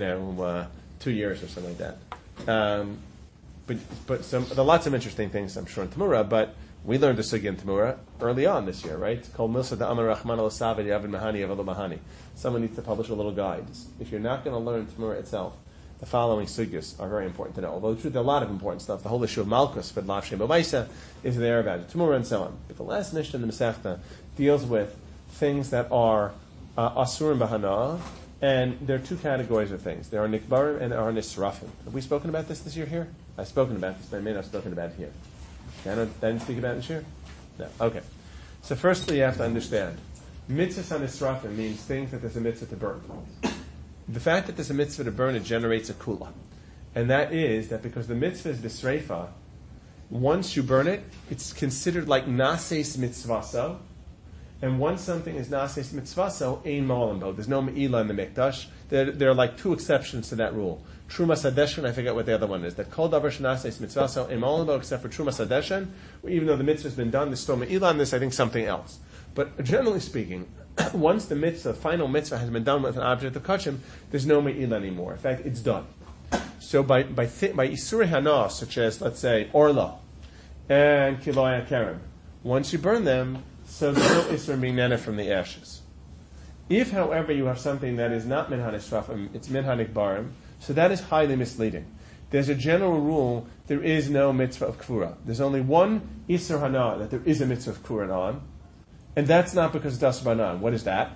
2 years or something like that. But there are lots of interesting things, I'm sure, in Tamura, but we learned the Sugya in Tamura early on this year, right? Called Milsa da Amar Rahman al Savid Yavin Mahani Avalo Mahani. Someone needs to publish a little guide. If you're not going to learn Tamura itself, the following Sugyas are very important to know. Although there are a lot of important stuff. The whole issue of Malkus, Fidlav Shem B'Maisa, is there about it, Tamura and so on. But the last Mishnah in the Masechta deals with things that are Asur and Bahana, and there are two categories of things. There are Nikbarim and there are Nisrafim. Have we spoken about this year here? I've spoken about this, but I may not have spoken about it here. I didn't speak about it this year? No. Okay. So firstly, you have to understand, mitzvah on Nisrafim means things that there's a mitzvah to burn. The fact that there's a mitzvah to burn, it generates a kula. And that is that because the mitzvah is b'sreifa, once you burn it, it's considered like nases mitzvaso. And once something is nases mitzvaso, ein ma'olam. There's no me'ilah in the mikdash. There are like two exceptions to that rule. Truma Sadeshan, I forget what the other one is. That kol davar shenases mitzvaso ein ma'olam, except for Truma Sadeshan, even though the mitzvah's been done, there's still me'ilah on this, I think something else. But generally speaking, once the mitzvah, final mitzvah, has been done with an object of kachim, there's no me'ilah anymore. In fact, it's done. So by Isurei Hana, such as, let's say, Orla, and Kiloy Kerem. Once you burn them, so there's no Isser being nana from the ashes. If, however, you have something that is not Minhan Israfim, it's Minhan Ikbarim, so that is highly misleading. There's a general rule, there is no mitzvah of Kvura. There's only one Isser Hana that there is a mitzvah of Kvura on, and that's not because it's Asr Banan. What is that?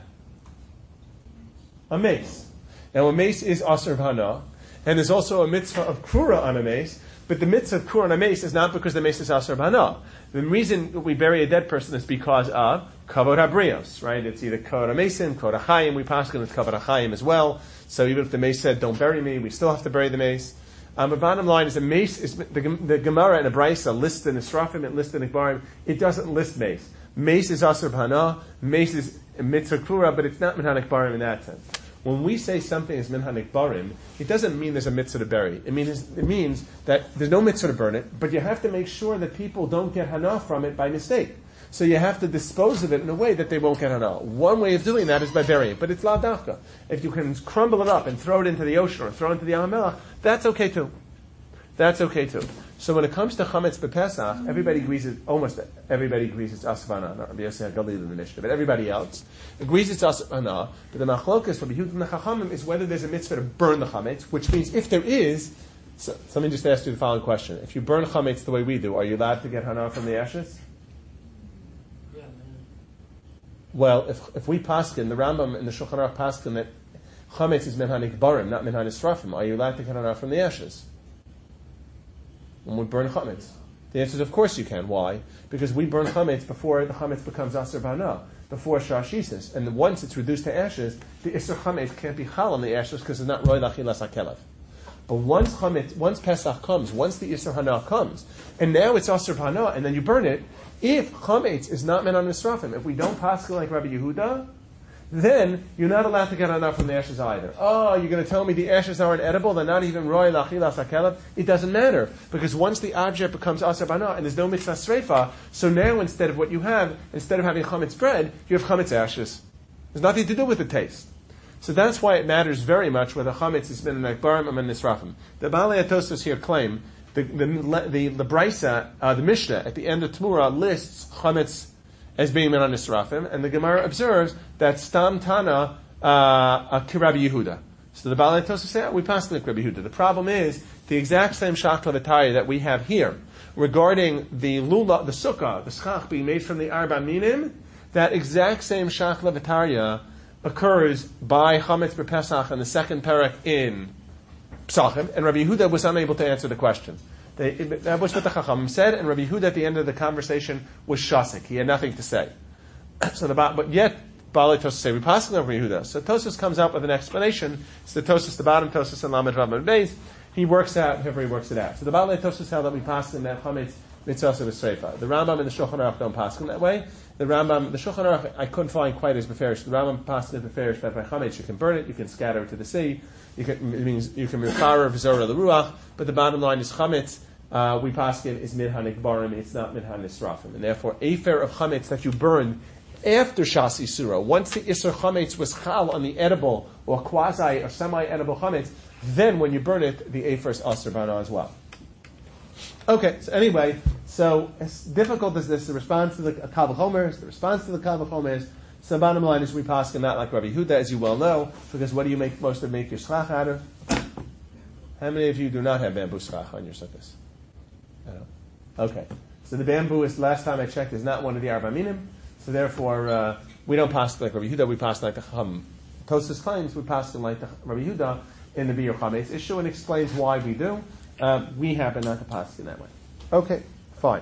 A mace. Now a mace is Asr Hana, and there's also a mitzvah of Kvura on a mace, but the mitzvah of Kvura on a mace is not because the mace is Asr Hana. The reason we bury a dead person is because of Kavod HaBrios, right? It's either Kavod HaMesim, Kavod HaChaim, we pass with Kavod HaChaim as well. So even if the mace said, don't bury me, we still have to bury the mace. The bottom line is the mace is, the Gemara and the Braisa lists in Israfim, it lists in Ikbarim, it doesn't list mace. Mace is Asr B'Hana, mace is Mitzvah Kvura, but it's not Minhan Ikbarim in that sense. When we say something is Minhan Ikbarim, it doesn't mean there's a mitzvah to bury. It means that there's no mitzvah to burn it, but you have to make sure that people don't get Hana from it by mistake. So you have to dispose of it in a way that they won't get Hana. One way of doing that is by burying it, but it's La Dafka. If you can crumble it up and throw it into the ocean or throw it into the Yam HaMelech, that's okay too. That's okay too. So when it comes to Chametz B'Pesach, almost everybody agrees it's Asvana, not Rabbi Yossi HaGalil in the Mishnah, but everybody else agrees it's Asvana. But the Machlokas for Yehuda and the Chachamim is whether there's a mitzvah to burn the Chametz, which means if there is, so let me just ask you the following question. If you burn Chametz the way we do, are you allowed to get Hana from the ashes? Well, if we paskin, the Rambam and the Shulchan Aruch paskin that Chametz is Minhan Ikbarim, not Minhan Israfim, are you allowed to get Hana from the ashes? When we burn chametz? The answer is of course you can. Why? Because we burn chametz before the chametz becomes aser b'hana, before shashisis, and once it's reduced to ashes, the iser chametz can't be chal on the ashes because it's not roy lachilas hakelev. But once Pesach comes, once the iser hana comes, and now it's aser b'hana, and then you burn it. If chametz is not meant on nisrafim, if we don't paskel like Rabbi Yehuda, then you're not allowed to get hana from the ashes either. Oh, you're going to tell me the ashes aren't edible? They're not even roy lachilas hakelev? It doesn't matter, because once the object becomes aser b'hana and there's no mitzvah sreifa, so now instead of having chametz bread, you have chametz ashes. There's nothing to do with the taste. So that's why it matters very much whether chametz is min nekbarim or min nisrafim. The Baalei HaTosfos here claim the Braisa, the Mishnah at the end of Tmura lists chametz as being min nisrafim, and the Gemara observes that stam tana Rabbi Yehuda. So the Baalei HaTosfos say, we pass like Rabbi Yehuda. The problem is the exact same shachla v'tari that we have here regarding the lula, the sukkah, the schach being made from the arba minim. That exact same shachla v'tarya occurs by chametz b'Pesach in the second parak in Psachim, and Rabbi Yehuda was unable to answer the question. That was what the Chachamim said, and Rabbi Yehuda at the end of the conversation was shasik. He had nothing to say. But yet, Baalei HaTosfos say, we pass on Rabbi Yehuda. So Tosfos comes up with an explanation. It's the Tosfos, the bottom Tosfos, and Lamed Vav Amud Beis. He works it out. So the Baalei HaTosfos held that we pass in that chametz mitzvah v'sreifa. The Rambam and the Shulchan Aruch don't pass in that way. The Shulchan Aruch I couldn't find quite as beferish. The Rambam passes in beferish that by chametz you can burn it, you can scatter it to the sea, it means you can repair v'zora l'ruach. But the bottom line is chametz. We pass in is minhan ikbarim, it's not minhan nisrafim, and therefore a fair of chametz that you burned after shas isura, once the isur chametz was chal on the edible or quasi or semi-edible chametz, then when you burn it, the afer is aser bana as well. Okay, so anyway, so as difficult as this, the response to the Kal V'chomer is, so the bottom line is we pass not like Rabbi Yehuda, as you well know, because what do you make your schach out of? How many of you do not have bamboo schach on your sukkahs? Okay, so the bamboo is, last time I checked, is not one of the arba minim, so therefore we don't pass like Rabbi Yehuda, we pass like the Chacham. Tosfos claims we pass like the Rabbi Yehuda in the Biur Chametz issue and explains why we do. We happen not to pass in that way. Okay, fine.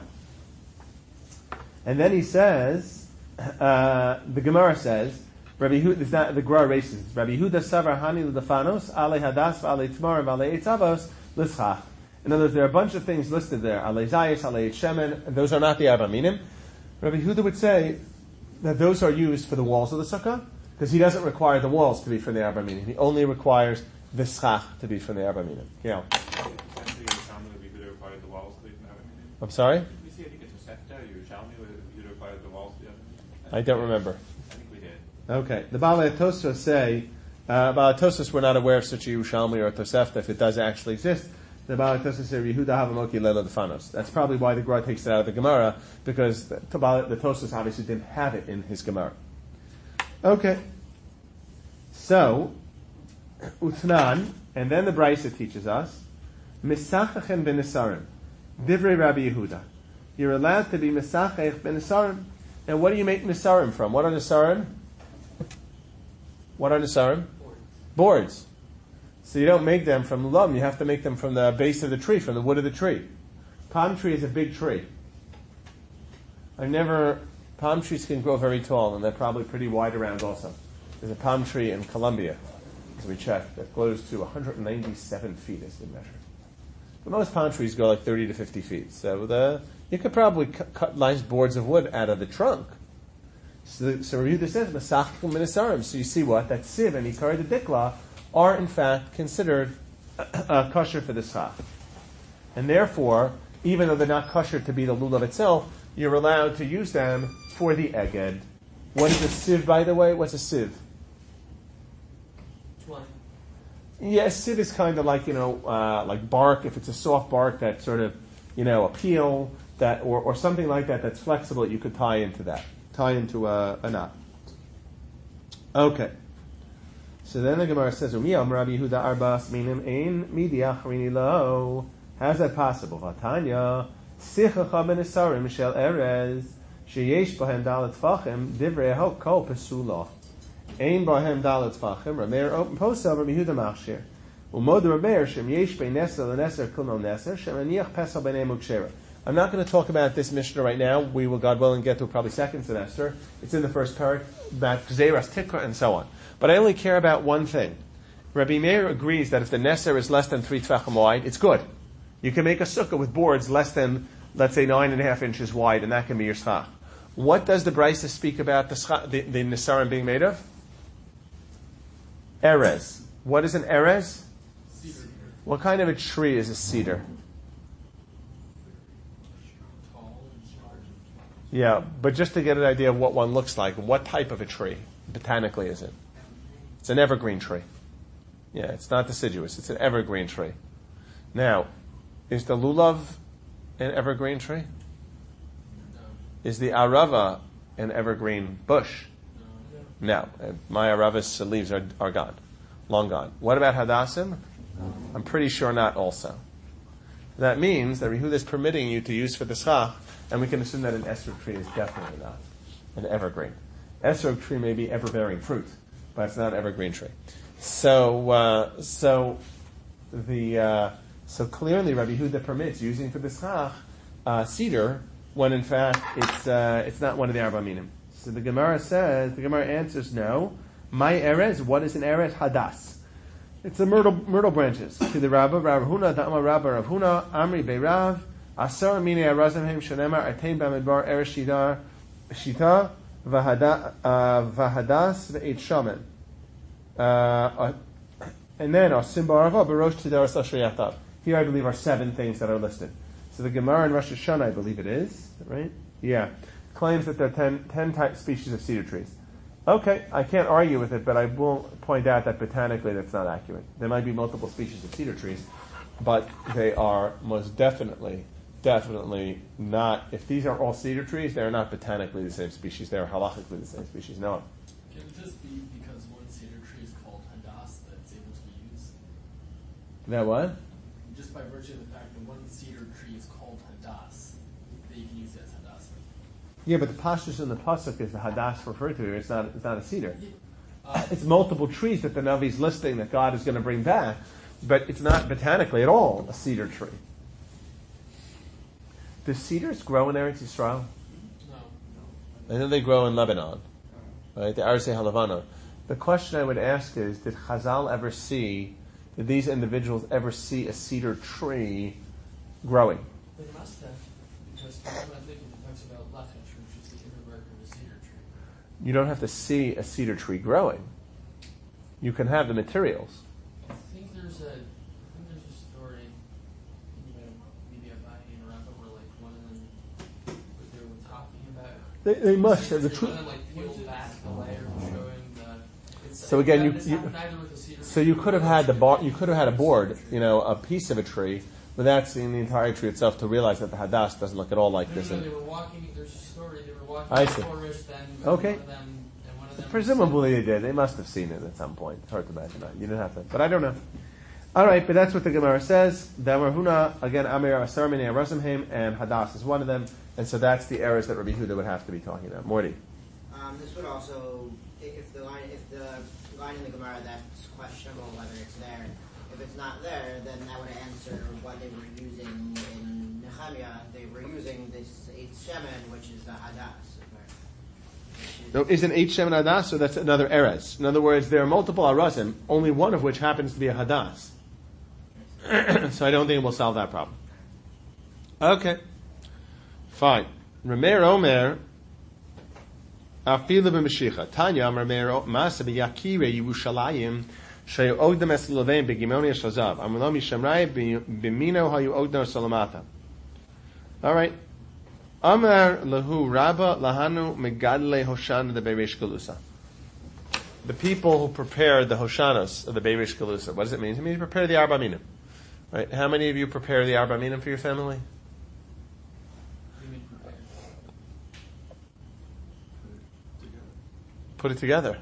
And then he says, the Gemara says, Rabbi Yehuda, the Gemara races, Rabbi Yehuda savar hani l'defanos, ale hadas, v'ale tmar, v'ale etzavos, l'schach. In other words, there are a bunch of things listed there, ale zayis, ale shemen, and those are not the arba minim. Rabbi Yehuda would say that those are used for the walls of the sukkah, because he doesn't require the walls to be from the arba minim. He only requires the schach to be from the arba minim. Yeah. I'm sorry? I don't remember. I think we did. Okay. The Baalei HaTosfos say, Baalei HaTosfos were not aware of such a Yerushalmi or a Tosefta if it does actually exist. The Balak Tosfos says Yehuda Havamoki Lela Defanos. That's probably why the Gemara takes it out of the Gemara, because the Tosfos obviously didn't have it in his Gemara. Okay. So, Utnan, and then the Brisa teaches us, Misachachem ben Nesarim, Divrei Rabbi Yehuda. You're allowed to be Misachach ben Nesarim. And what do you make Nesarim from? What are Nesarim? What are Nesarim? Boards. So you don't make them from Lulam, you have to make them from the base of the tree, from the wood of the tree. Palm tree is a big tree. Palm trees can grow very tall, and they're probably pretty wide around also. There's a palm tree in Colombia, as we checked, that grows to 197 feet as they measure. But most palm trees go like 30 to 50 feet. So you could probably cut nice boards of wood out of the trunk. So Yehuda says, Masachim Minasarim. So you see what? That sieve and Ikar the Dikla are in fact considered kosher for the schach. And therefore, even though they're not kosher to be the lulav itself, you're allowed to use them for the eged. What is a sieve, by the way? What's a sieve? Yeah, a sieve is kind of like, like bark. If it's a soft bark that sort of, a peel, that, or something like that that's flexible, you could tie into that. Tie into a knot. Okay. So then the Gemara says, Rabbi Yehuda Arbas minim ein midiachrini lo. How's that possible? Vatanya, sichacha ben esarim shel erez, sheyesh bahem dalet tfachim, divrei hok kol pesula. Ein bahem dalet tfachim, Rameir open posel, Rabbi Yehuda machshir. Umod Rameir, shem yesh bein neser leneser kulno neser, shem aniach pesel b'nei mukshera. I'm not going to talk about this Mishnah right now. We will, God willing, get to it probably second semester. It's in the first part, about Gzeras Tikra and so on. But I only care about one thing. Rabbi Meir agrees that if the Neser is less than 3 Tvachim wide, it's good. You can make a sukkah with boards less than, let's say, 9.5 inches wide, and that can be your schach. What does the Brisa speak about the Nesarim being made of? Erez. What is an Erez? Cedar. What kind of a tree is a cedar? Yeah, but just to get an idea of what one looks like, what type of a tree, botanically, is it? It's an evergreen tree. Yeah, it's not deciduous. It's an evergreen tree. Now, is the lulav an evergreen tree? No. Is the arava an evergreen bush? No. My arava's leaves are gone. Long gone. What about hadassim? I'm pretty sure not also. That means that Yehuda is permitting you to use for the schach, and we can assume that an esrog tree is definitely not an evergreen. Esrog tree may be ever-bearing fruit, but it's not an evergreen tree. So clearly Rabbi Yehuda permits using for the schach cedar when in fact it's not one of the arba minim. So the Gemara answers no. My erez, what is an erez? Hadas. It's the myrtle branches. To the Rabbah, Rav Huna, Da'ama Rabbah, Rav Huna, Amri Beirav, Asar Mine Arazamhem Shanemar, Atain Bamidbar Eresh Shita, Vahadas, Ve'et Shaman. And then, Asim Barava, Barosh Tidaras Ashriyatav. Here I believe are 7 things that are listed. So the Gemara in Rosh Hashanah, I believe it is, right? Yeah. Claims that there are 10 type species of cedar trees. Okay, I can't argue with it, but I will point out that botanically that's not accurate. There might be multiple species of cedar trees, but they are most definitely not. If these are all cedar trees, they are not botanically the same species. They are halachically the same species. No. Can it just be because one cedar tree is called hadas that's able to be used? That what? Just by virtue of the fact that one cedar tree is called hadas, that you can use it as hadas. Yeah, but the pashtus in the pasuk is the hadas referred to here. It's not a cedar. It's multiple trees that the Navi's listing that God is going to bring back, but it's not botanically at all a cedar tree. Do cedars grow in Eretz Yisrael? No. I know they grow in Lebanon, right? The Arsei Halavana. The question I would ask is, did these individuals ever see a cedar tree growing? They must have, because I think it talks about lachach, which is the inner bark of a cedar tree. You don't have to see a cedar tree growing. You can have the materials. I think there's a story, maybe a Bani and Rabbah, where like one of them, what they were talking about. They must have the truth. They want to like peel back the layer, showing the. So again, it's not neither with a cedar. So you could have had you could have had a board, a piece of a tree without seeing the entire tree itself to realize that the hadas doesn't look at all like this. No, they were walking. There's a story. They were walking I in the see. forest, and Okay. one of them Presumably they did. They must have seen it at some point. It's hard to imagine that. You didn't have to. But I don't know. All right, but that's what the Gemara says. Damar Huna, again, Amir Asar Minei Arasimheim, and Hadas is one of them. And so that's the errors that Rabbi Huda would have to be talking about. Morty. This would also, if the line in the Gemara that's questionable whether it's there, if it's not there, then that would answer what they were using in Nehemiah. They were using this eight shemen, which is the Hadas. No, isn't H Shem and Hadas, so that's another Erez. In other words, there are multiple Arasim, only one of which happens to be a Hadas. So I don't think it will solve that problem. Okay. Fine. Rameir Omer, Afilu b'Mashiach. Tanya, Rameir Masa b'Yakire Yerushalayim, Shayu Odem es Lovein b'Gimoni Shazav. Amulam Yishamrai b'Mino hayu Odner Salamata. All right. Amar lahu Rabba lahanu megadle Hoshana the Beirish Galusa. The people who prepared the Hoshanos of the Beirish Galusa. What does it mean? It means prepare the Arba Minim. Right? How many of you prepare the Arba Minim for your family? Put it together.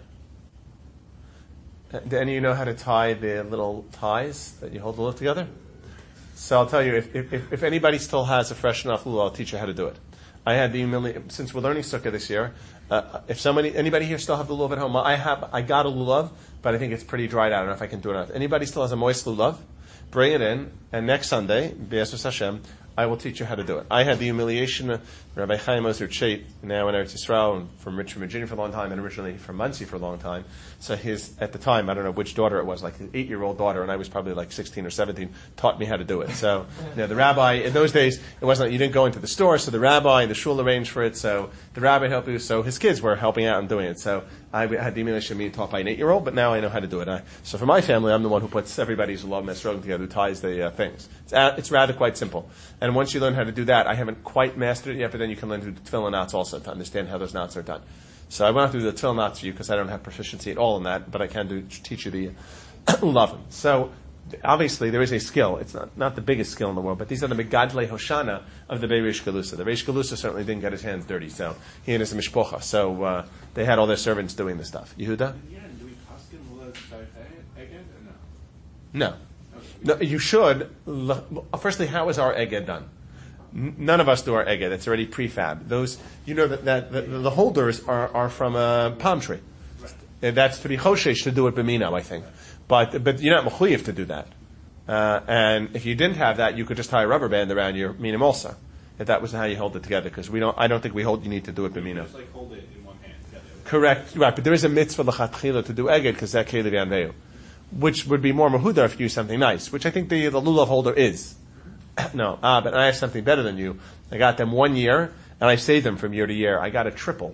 Do any of you know how to tie the little ties that you hold the lulav together? So I'll tell you, if anybody still has a fresh enough lulav, I'll teach you how to do it. I had the humility, since we're learning Sukkah this year, if anybody here still have the lulav at home, I got a lulav, but I think it's pretty dried out. I don't know if I can do it or not. Anybody still has a moist lulav? Bring it in, and next Sunday, B'Yesus Hashem, I will teach you how to do it. I had the humiliation of Rabbi Chaim Ozer Chait, now in Eretz Yisrael, and from Richmond, Virginia for a long time, and originally from Muncie for a long time. So at the time, I don't know which daughter it was, like his 8-year-old daughter, and I was probably like 16 or 17, taught me how to do it. So, the rabbi, in those days, it wasn't, you didn't go into the store, so the rabbi and the shul arranged for it, so the rabbi helped you, so his kids were helping out and doing it. So I had the humiliation of being taught by an 8-year-old, but now I know how to do it. So for my family, I'm the one who puts everybody's lulav mesrogan together, who ties the things. It's rather quite simple. And once you learn how to do that, I haven't quite mastered it yet, but then you can learn to do the tefillin knots also to understand how those knots are done. So I won't have to do the tefillin knots for you because I don't have proficiency at all in that, but I can teach you the ulavim. So obviously there is a skill. It's not the biggest skill in the world, but these are the megadle Hoshana of the Beirish Galusa. The Beirish Galusa certainly didn't get his hands dirty, so he and his mishpocha. So they had all their servants doing the stuff. Yehuda? Yeah, do we ask him again or No. No, you should. Firstly, how is our eged done? None of us do our eged. It's already prefab. Those, that the holders are from a palm tree. Right. That's to be choshesh to do it b'minam, I think. But you're not mechuyev to do that. And if you didn't have that, you could just tie a rubber band around your minam also. If that was how you hold it together, because I don't think you need to do it b'minam. Just like hold it in one hand together. Correct, right? But there is a mitzvah l'chatchila to do eged because that kelev yanveu, which would be more mahudar if you use something nice, which I think the lulav holder is. No, but I have something better than you. I got them 1 year, and I saved them from year to year. I got a triple.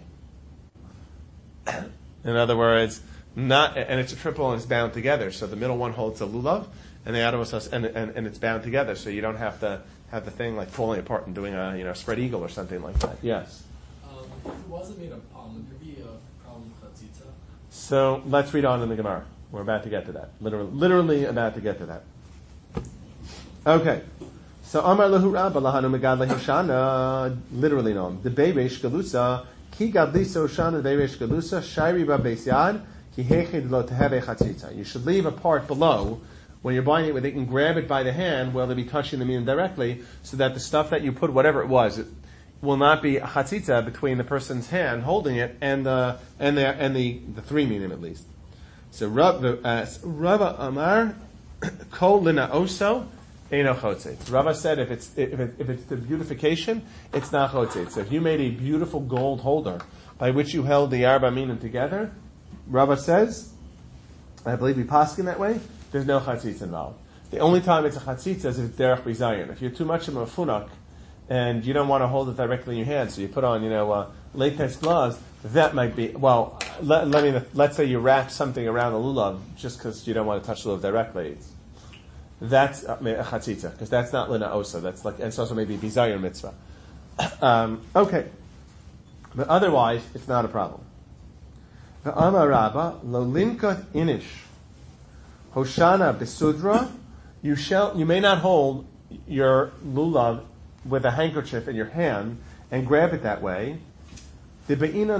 In other words, and it's a triple and it's bound together. So the middle one holds the lulav, and the other one and it's bound together. So you don't have to have the thing like falling apart and doing a spread eagle or something like that. Yes. If it wasn't made of palm, would there be a problem with chatzitza? So let's read on in the Gemara. We're about to get to that. Literally about to get to that. Okay. So Amar lahu Rabba lahanu megadle Hoshana, literally no. The Beirish Galusa, ki gadliso Hoshana the Beirish Galusa, shairi ba beis yad, ki hechid lo teheve chatzitza. You should leave a part below when you're buying it where they can grab it by the hand while they'll be touching the meat directly, so that the stuff that you put, whatever it was, it will not be a chatzitza between the person's hand holding it and the three meanim at least. So Rava Amar kol lina oso eino chotzetz. Rava said if it's the beautification, it's not chotzetz. So if you made a beautiful gold holder by which you held the arba minim together, Rava says, I believe we paskin that way, there's no chatzitz involved. The only time it's a chatzitz is if it's derech bizayin. If you're too much of a funak and you don't want to hold it directly in your hand, so you put on latex gloves, that might be, let's say you wrap something around the lulav just because you don't want to touch the lulav directly. That's a chatzitza, because that's not lina osa. That's like, and it's also maybe bizayin mitzvah. Okay. But otherwise, it's not a problem. The Amar Rabba, lo limkat inish, hoshana besudra, you may not hold your lulav with a handkerchief in your hand and grab it that way, you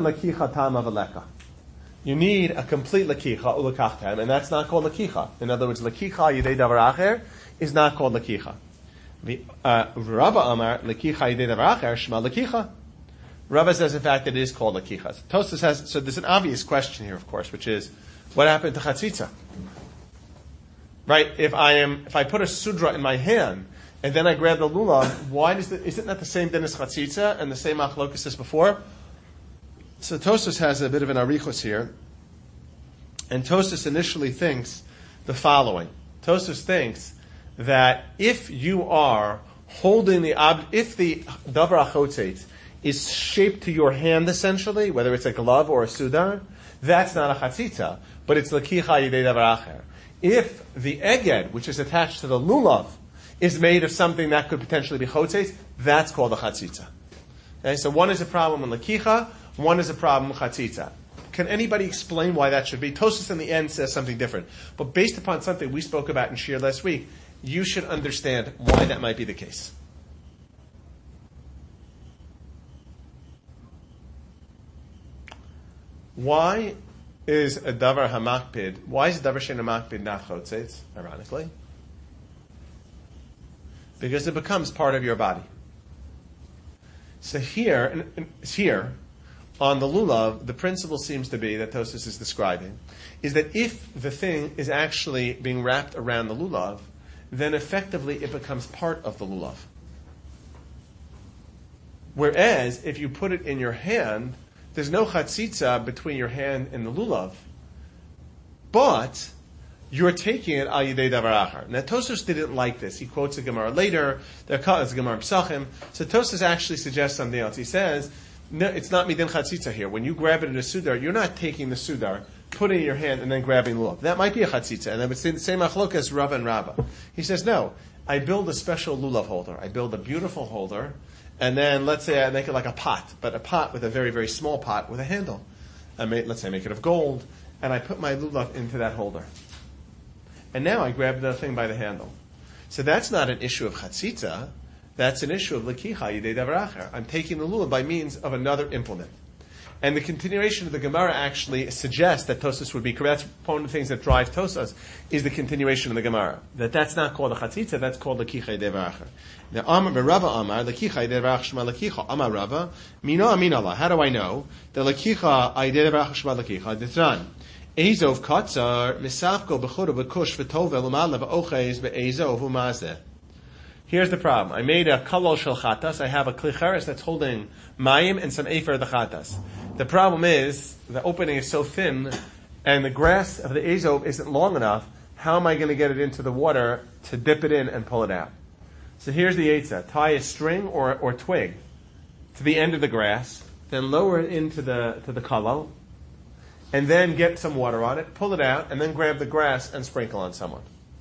need a complete lakicha, ulakachtem, and that's not called lakicha. In other words, lakicha yidei davar acher is not called lakicha. Rabba Amar lakicha yidei davar acher shema lakicha. Rabba says, in fact, it is called lakicha. Tosfos has, so there's an obvious question here, of course, which is, what happened to chatzitza? Right? If I put a sudra in my hand, and then I grab the lulav, isn't that the same din as chatzitza, and the same achlokus as before? So Tosfos has a bit of an arichos here, and Tosfos initially thinks the following. Tosfos thinks that if you are holding if the davar achotzet is shaped to your hand essentially, whether it's a glove or a sudar, that's not a chatzitza, but it's lakicha yidei davar acher. If the eged, which is attached to the lulav, is made of something that could potentially be chotzet, that's called a chatzitza. Okay, so one is a problem in lakicha, one is a problem in chatzitza. Can anybody explain why that should be? Tosfos in the end says something different. But based upon something we spoke about in Shir last week, you should understand why that might be the case. Why is a davar hamakpid? Why is a davar shein hamakpid not chotzet? Ironically, because it becomes part of your body. So here on the lulav, the principle seems to be that Tosfos is describing is that if the thing is actually being wrapped around the lulav, then effectively it becomes part of the lulav. Whereas if you put it in your hand, there's no chatzitza between your hand and the lulav, but you're taking it al yidei davar acher. Now Tosfos didn't like this. He quotes a Gemara later. It's a Gemara Psachim. So Tosfos actually suggests something else. He says, no, it's not midin chatzitza here. When you grab it in a sudar, you're not taking the sudar, putting it in your hand, and then grabbing the lulav. That might be a chatzitza, and that would say the same achlokas as Rabba and Rabba. He says, no, I build a special lulav holder. I build a beautiful holder, and then let's say I make it like a pot, but a pot with a very, very small pot with a handle. Let's say I make it of gold, and I put my lulav into that holder. And now I grab the thing by the handle. So that's not an issue of chatzitza. That's an issue of lakicha yidei davar acher. I'm taking the lulav by means of another implement. And the continuation of the Gemara actually suggests that Tosfos would be correct. That's one of the things that drives Tosfos is the continuation of the Gemara. That's not called a chatzitza, that's called lakicha yidei davar acher. The Rava Amar, lakicha yidei davar acher shema lakicha. Amar Rava, mina Allah. How do I know? The lakicha yidei davar acher shema lakicha. Ditran. Ezov katzar misafko b'chuda b'kush v'tovel u'malav v'ochez be'ezov u'mazeh. Here's the problem. I made a kalol shel chatas. I have a klicheres that's holding mayim and some efer of the chatas. The problem is the opening is so thin, and the grass of the ezov isn't long enough. How am I going to get it into the water to dip it in and pull it out? So here's the eitzah: tie a string or twig to the end of the grass, then lower it into the kalol, and then get some water on it, pull it out, and then grab the grass and sprinkle on someone.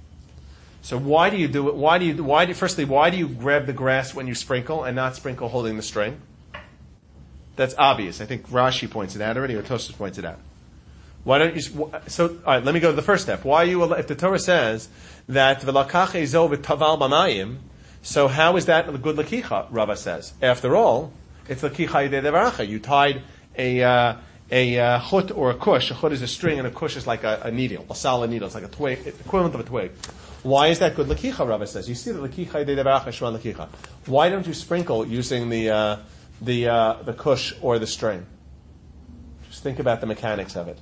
So why do you do it? Firstly, why do you grab the grass when you sprinkle and not sprinkle holding the string? That's obvious. I think Rashi points it out already, or Tosfos points it out. Why don't you? So, all right, let me go to the first step. Why you? If the Torah says that v'lakach ezov v'taval b'mayim, so how is that a good lakicha? Rava says. After all, it's lakicha yidei davar acher. You tied a chut or a kush. A chut is a string, and a kush is like a needle, a solid needle. It's like a twig, equivalent of a twig. Why is that good lakicha? Rava says. You see the lakicha yidei davar acher shema lakicha. Why don't you sprinkle using the kush or the string? Just think about the mechanics of it.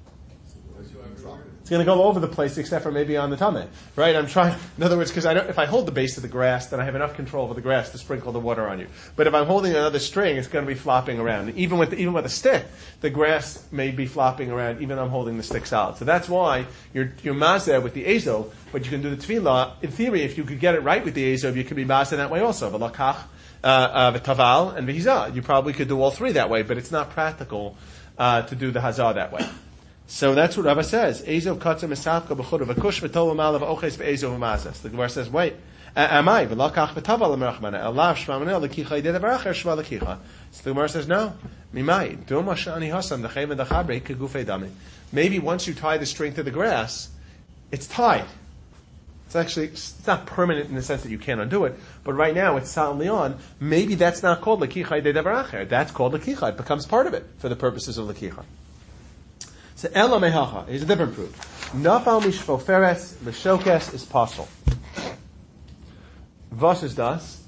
It's going to go all over the place except for maybe on the tameh, right? I'm trying. In other words, because if I hold the base of the grass, then I have enough control over the grass to sprinkle the water on you. But if I'm holding another string, it's going to be flopping around. Even with a stick, the grass may be flopping around, even though I'm holding the stick solid. So that's why you're mazeh with the ezov, but you can do the tefillah. In theory, if you could get it right with the ezov, you could be mazeh that way also. V'lakach, v'taval, and v'hizah. You probably could do all three that way, but it's not practical to do the hazah that way. So that's what Rava says. Ezov katzah misafka b'chuda v'kush v'tol malav v'oches v'ezov v'mazes. The Gemara says, wait, am I v'lakach v'taval l'merachmana elav shmamanel l'kicha yidei davar acher shva l'kicha. So the Gemara says, no, mimai do mashani hasam d'chem v'dachabre kegufei dami. Maybe once you tie the string to the grass, it's tied. It's not permanent in the sense that you can't undo it, but right now it's solemnly on. Maybe that's not called L'kicha de Davar Acher. That's called L'kicha. It becomes part of it for the purposes of L'kicha. So Ela Mehacha, here's a different proof. Nafal Mishfoferes L'shokes is possible. Was is das?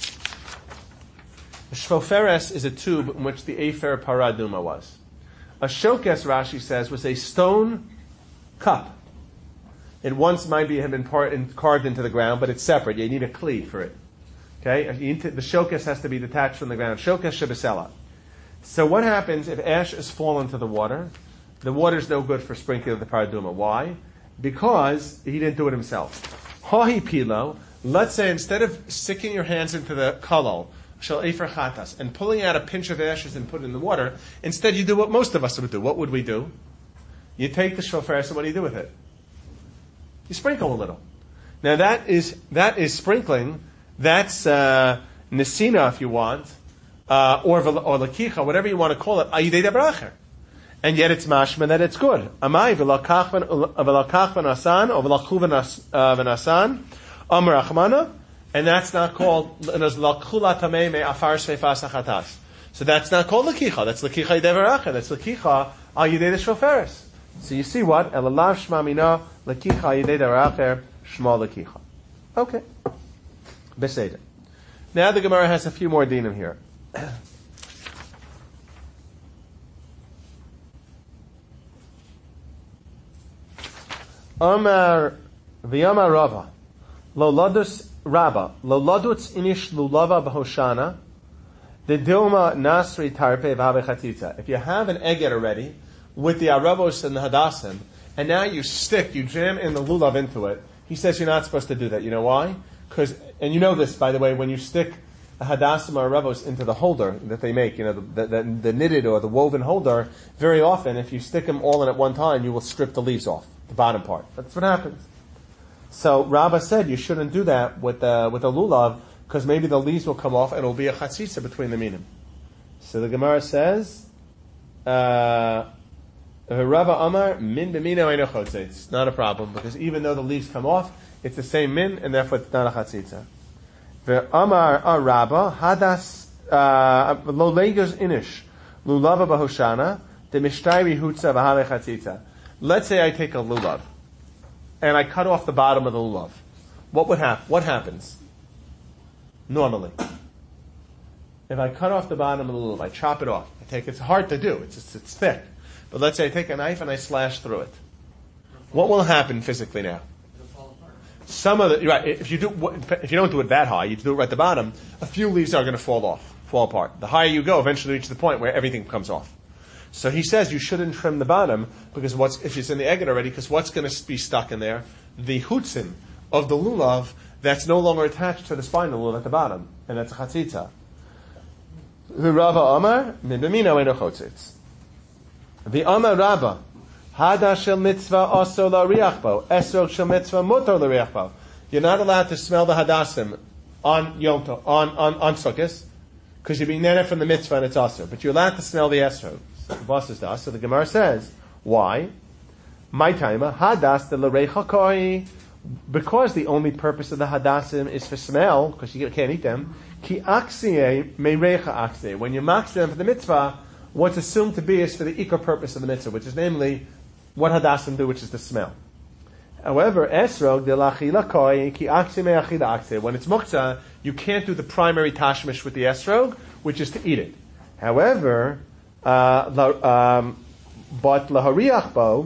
A shfoferes is a tube in which the Afer Paraduma was. A shokes, Rashi says, was a stone cup. It once might have been carved into the ground, but it's separate. You need a kli for it. Okay? The shokes has to be detached from the ground. Shokes shebesela. So what happens if ash is fallen to the water? The water is no good for sprinkling the paraduma. Why? Because he didn't do it himself. Hahi pilo. Let's say instead of sticking your hands into the kalal, shel efer chatas, and pulling out a pinch of ashes and put it in the water, instead you do what most of us would do. What would we do? You take the shofar, so what do you do with it? You sprinkle a little. Now that is sprinkling. That's nesina, if you want, or lakicha, whatever you want to call it. Ayidei Davar Acher. And yet it's mashma that it's good. Amai v'lakach v'nasan or v'lakhu v'nasan amar achmana, and that's not called l'khula tamei me afar shveifas achatas. So that's not called lakicha. That's lakicha Davar Acher. That's lakicha al yidei the shoferes. So you see what? Elalav shma mina lakicha yidei Davar Acher shma lakicha. Okay. Beseder. Now the Gemara has a few more dinim here. Amar v'yamar Rava lo ladus Rabba lo ladutz inish lulava b'hoshana the dilma nasri tarpe v'ave chatita. If you have an egget already with the aravos and the hadassim, and now you jam in the lulav into it, he says you're not supposed to do that. You know why? Because, and you know this, by the way, when you stick a hadassim or aravos into the holder that they make, the knitted or the woven holder, very often, if you stick them all in at one time, you will strip the leaves off, the bottom part. That's what happens. So Rabbah said you shouldn't do that with the lulav, because maybe the leaves will come off and it will be a chatzitza between the minim. So the Gemara says, Rabbah Amar min b'mino eino chotzetz. Not a problem, because even though the leaves come off, it's the same min, and therefore it's not a chatzitza. Ve'amar Rabbah hadas lo legos inish lulava b'hoshana de mishtayri hutza v'have chatzitza. Let's say I take a lulav and I cut off the bottom of the lulav. What would happen? What happens? Normally, if I cut off the bottom of the lulav, I chop it off. It's hard to do. It's thick. But let's say I take a knife and I slash through it. What will happen physically now? If you don't do it that high, you do it right at the bottom. A few leaves are going to fall apart. The higher you go, eventually you reach the point where everything comes off. So he says you shouldn't trim the bottom because if it's in the egget already, because what's going to be stuck in there? The hutzin of the lulav that's no longer attached to the spine of the lulav at the bottom, and that's a chatzitza. The Rava Amar min b'mino eino chotzitz. The Amar Rabba hada shel mitzvah aso lariach bo esrog shel mitzvah mutar lariach bo. You're not allowed to smell the hadassim on Yom Tov, on Sukkot, because you're being nana from the mitzvah and it's aso. But you're allowed to smell the esrog. So the Gemara says, why? My timer hadas the larecha koi, because the only purpose of the hadassim is for smell, because you can't eat them. Ki aksie meirecha aksie. When you max them for the mitzvah, what's assumed to be is for the ikar purpose of the mitzvah, which is namely what hadassim do, which is the smell. However, esrog de lachila koi ki aksie me'achila aksie. When it's muktzah, you can't do the primary tashmish with the esrog, which is to eat it. However, but lahariach bo,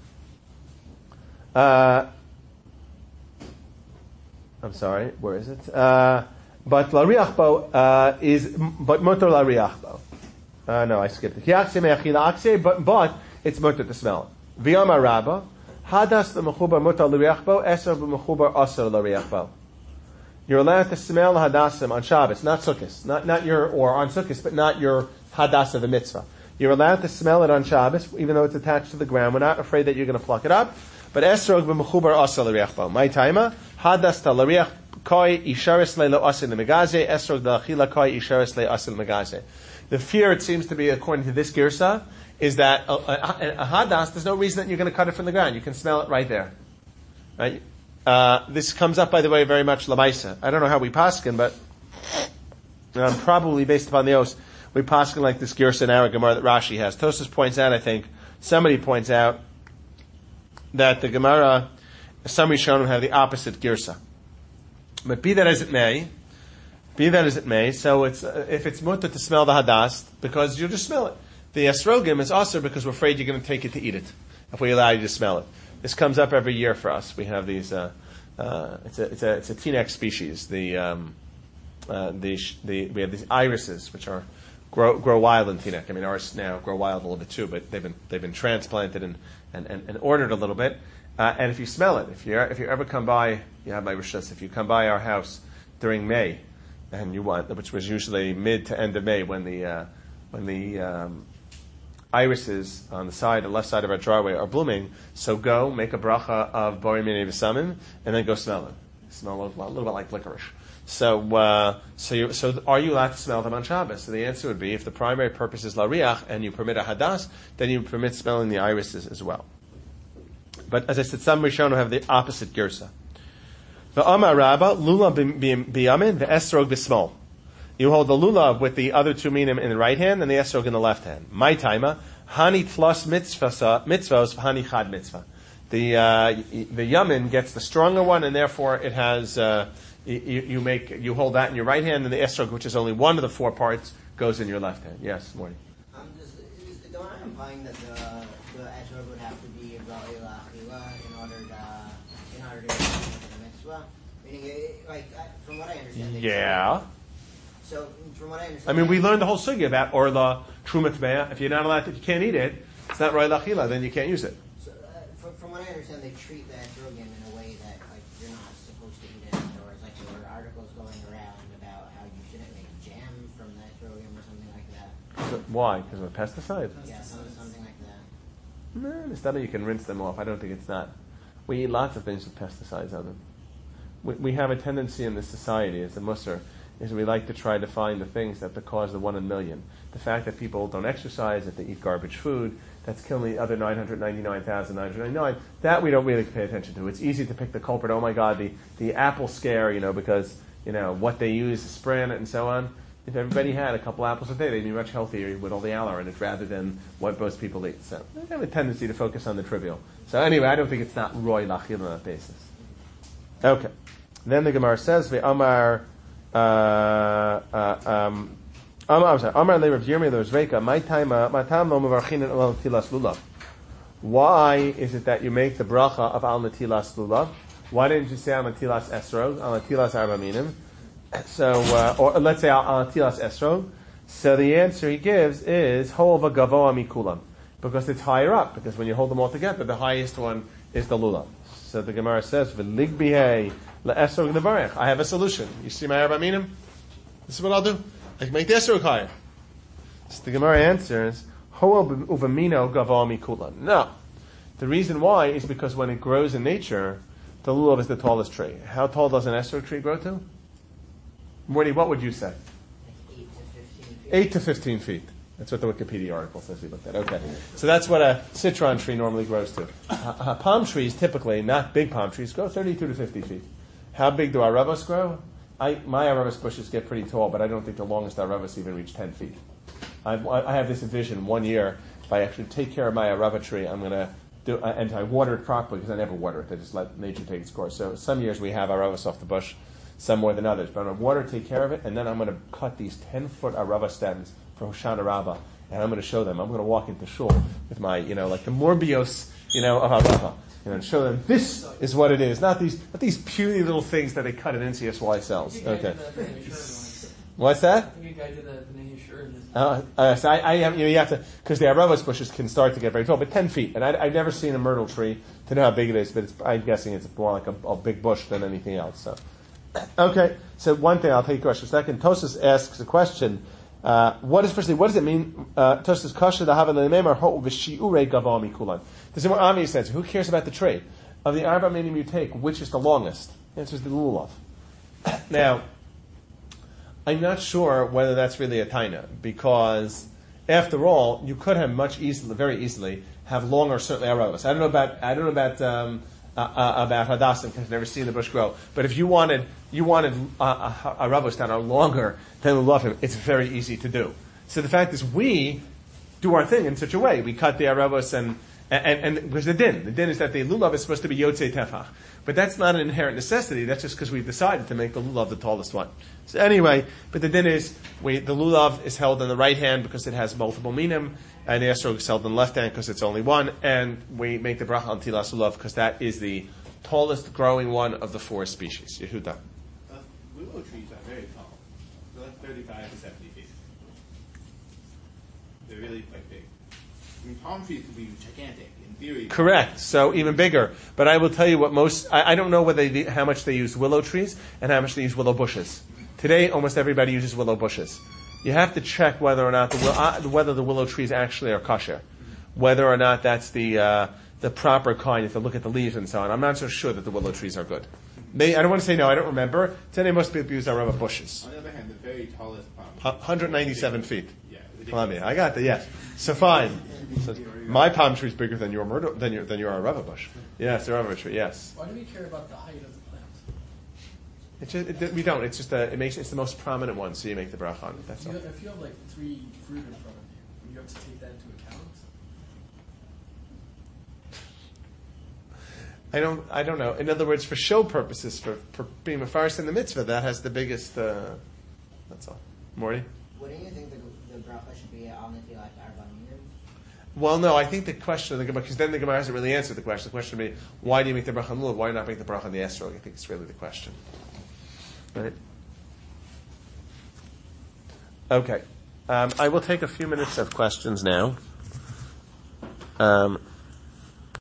I'm sorry, where is it? But lahariach bo but mutar lahariach bo. No, I skipped it. But it's mutar to smell. V'yamar Rabba hadas l'mechubar mutar lahariach bo eser b'mechubar aser lahariach bo. You're allowed to smell the hadassim on Shabbos, not Sukkot, not your, or on Sukkot, but not your hadas of the mitzvah. You're allowed to smell it on Shabbos, even though it's attached to the ground. We're not afraid that you're going to pluck it up. But esrog b'mechubar asa l'riach bo. My taima hadas ta l'riach koi isharis le lo asin l'megaze esrog da achila koi isharis le asin l'megaze. The fear, it seems to be, according to this girsa, is that a hadas, there's no reason that you're going to cut it from the ground. You can smell it right there. Right? This comes up, by the way, very much lamaisa. I don't know how we paskin, but probably based upon the os, we paskin like this girsa in our Gemara that Rashi has. Tosas points out, I think, somebody points out that the Gemara, some Rishonim have the opposite girsa. But be that as it may, so it's if it's mutter to smell the hadas, because you'll just smell it. The esrogim is also because we're afraid you're going to take it to eat it, if we allow you to smell it. This comes up every year for us. We have these, it's a tenax species. We have these irises, which are grow wild in tenax. I mean, ours now grow wild a little bit too, but they've been transplanted and ordered a little bit. And if you smell it, if you ever come by, you have my rishus, if you come by our house during May, and you want, which was usually mid to end of May, when the irises on the left side of our driveway are blooming, so go make a bracha of Bori Minei V'Samim, and then go smell it. Smell a little bit like licorice. So are you allowed to smell them on Shabbos? So the answer would be, if the primary purpose is lariach and you permit a hadas, then you permit smelling the irises as well. But as I said, some Rishonim have the opposite girsa. The Amar Rabba lulav biyamin ve'esrog b'smol. You hold the lulav with the other two minim in the right hand and the esrog in the left hand. My taima hani tlos mitzvos hani chad mitzvah. The yamin gets the stronger one, and therefore it has you hold that in your right hand, and the esrog, which is only one of the four parts, goes in your left hand. Yes, morning. Is the Gemara implying that the esrog would have to be ra'il achila in order to do the mitzvah? Meaning, from what I understand. Yeah. So, from what I understand, I mean, we learned the whole sugya about orla trumat me'ah. If you're not allowed to, you can't eat it. It's not ra'il achila, then you can't use it. So, from what I understand, they treat the esrogim in a way that you're not supposed to eat it. Or there were articles going around about how you shouldn't make jam from the esrogim or something like that. So, why? Because of a pesticide? Yeah, something like that. No, it's not that you can rinse them off. I don't think it's not. We eat lots of things with pesticides on them. We have a tendency in this society, as a musser, is we like to try to find the things that cause the 1 in a million. The fact that people don't exercise, that they eat garbage food, that's killing the other 999,999, that we don't really pay attention to. It's easy to pick the culprit. Oh my God, the apple scare, because, what they use to spray on it and so on. If everybody had a couple apples a day, they'd be much healthier with all the aloe in it rather than what most people eat. So they have a tendency to focus on the trivial. So anyway, I don't think it's not roy lachil on that basis. Okay. Then the Gemara says, Amar le Rav Yirmiyah le Zveka, my time lo mevarchin al netilas lulav. Why is it that you make the bracha of al netilas lulav? Why didn't you say al netilas esrog, al netilas arba minim? So, or let's say al netilas esrog. So the answer he gives is hova gavoa mikulam, because it's higher up. Because when you hold them all together, the highest one is the lulav. So the Gemara says, "V'ligbihei le'esrog nevarech." I have a solution. You see my arba minim? This is what I'll do. I can make the esrog higher. So the Gemara answers, "Hoa uvamino gavoa mikulam." No, the reason why is because when it grows in nature, the lulav is the tallest tree. How tall does an esrog tree grow to? Morty, what would you say? 8 to 15 feet. That's what the Wikipedia article says we looked at. Okay. So that's what a citron tree normally grows to. Palm trees, typically, not big palm trees, grow 32 to 50 feet. How big do aravos grow? My aravos bushes get pretty tall, but I don't think the longest aravos even reach 10 feet. I have this vision one year, if I actually take care of my arava tree, I'm going to do, and I water it properly, because I never water it. I just let nature take its course. So some years we have aravos off the bush, some more than others. But I'm going to water, take care of it, and then I'm going to cut these 10-foot arava stems for Hoshana Rabbah, and I'm going to show them. I'm going to walk into shul with my, like the Morbius, of arava, and show them this is what it is. Not these puny little things that they cut in NCSY cells. Okay. What's that? I think a guy did that in the shirt. So I have, you have to, because the aravos bushes can start to get very tall, but 10 feet. And I've never seen a myrtle tree to know how big it is, but I'm guessing it's more like a big bush than anything else. So, okay. So one thing, I'll take your question. Second, Tosas asks a question. What does it mean? Tosas kasha dahavan le'meimar ho'u v'shi'urei gavah mikulan. There's a more obvious answer. Who cares about the tree? Of the arba minim you take, which is the longest? The answer is the lulav. Now, I'm not sure whether that's really a taina, because after all, you could have very easily have longer, certainly aravos. I don't know about about Hadassim because I've never seen the bush grow. But if you wanted a ravos that are longer than lulavim, it's very easy to do. So the fact is, we do our thing in such a way. We cut the aravos and because the din is that the lulav is supposed to be yotzei tefach. But that's not an inherent necessity. That's just because we've decided to make the lulav the tallest one. So anyway, but the din is, the lulav is held in the right hand because it has multiple minim, and the esrog is held in the left hand because it's only one, and we make the bracha on tilas lulav because that is the tallest growing one of the 4 species. Yehuda. Willow trees are very tall. They're like 35 to 70 feet. They're really quite big. I mean, palm trees can be gigantic in theory. Correct. So even bigger. But I will tell you what I don't know how much they use willow trees and how much they use willow bushes. Today, almost everybody uses willow bushes. You have to check whether or not whether the willow trees actually are kosher, whether or not that's the proper kind. You have to look at the leaves and so on. I'm not so sure that the willow trees are good. I don't want to say no. I don't remember. Today, most people use our rubber bushes. On the other hand, the very tallest palm. 197 feet. Yeah. Columbia. I got that. Yes. So fine. So my palm tree is bigger than your rubber bush. Yes, the rubber tree. Yes. Why do we care about the height of the plant? We don't. It's just it's the most prominent one, so you make the bracha on it. That's all. If you have like 3 fruit in front of you have to take that into account. I don't know. In other words, for show purposes, for being mefaris in the mitzvah, that has the biggest. That's all. Morty. Wouldn't you think the bracha should be on the tilat arba minim? Well, no. I think the question of the Gemara, because then the Gemara hasn't really answered the question. The question would be, why do you make the bracha on lulav? Why not make the bracha on the esrog? I think it's really the question. Right. Okay. I will take a few minutes of questions now.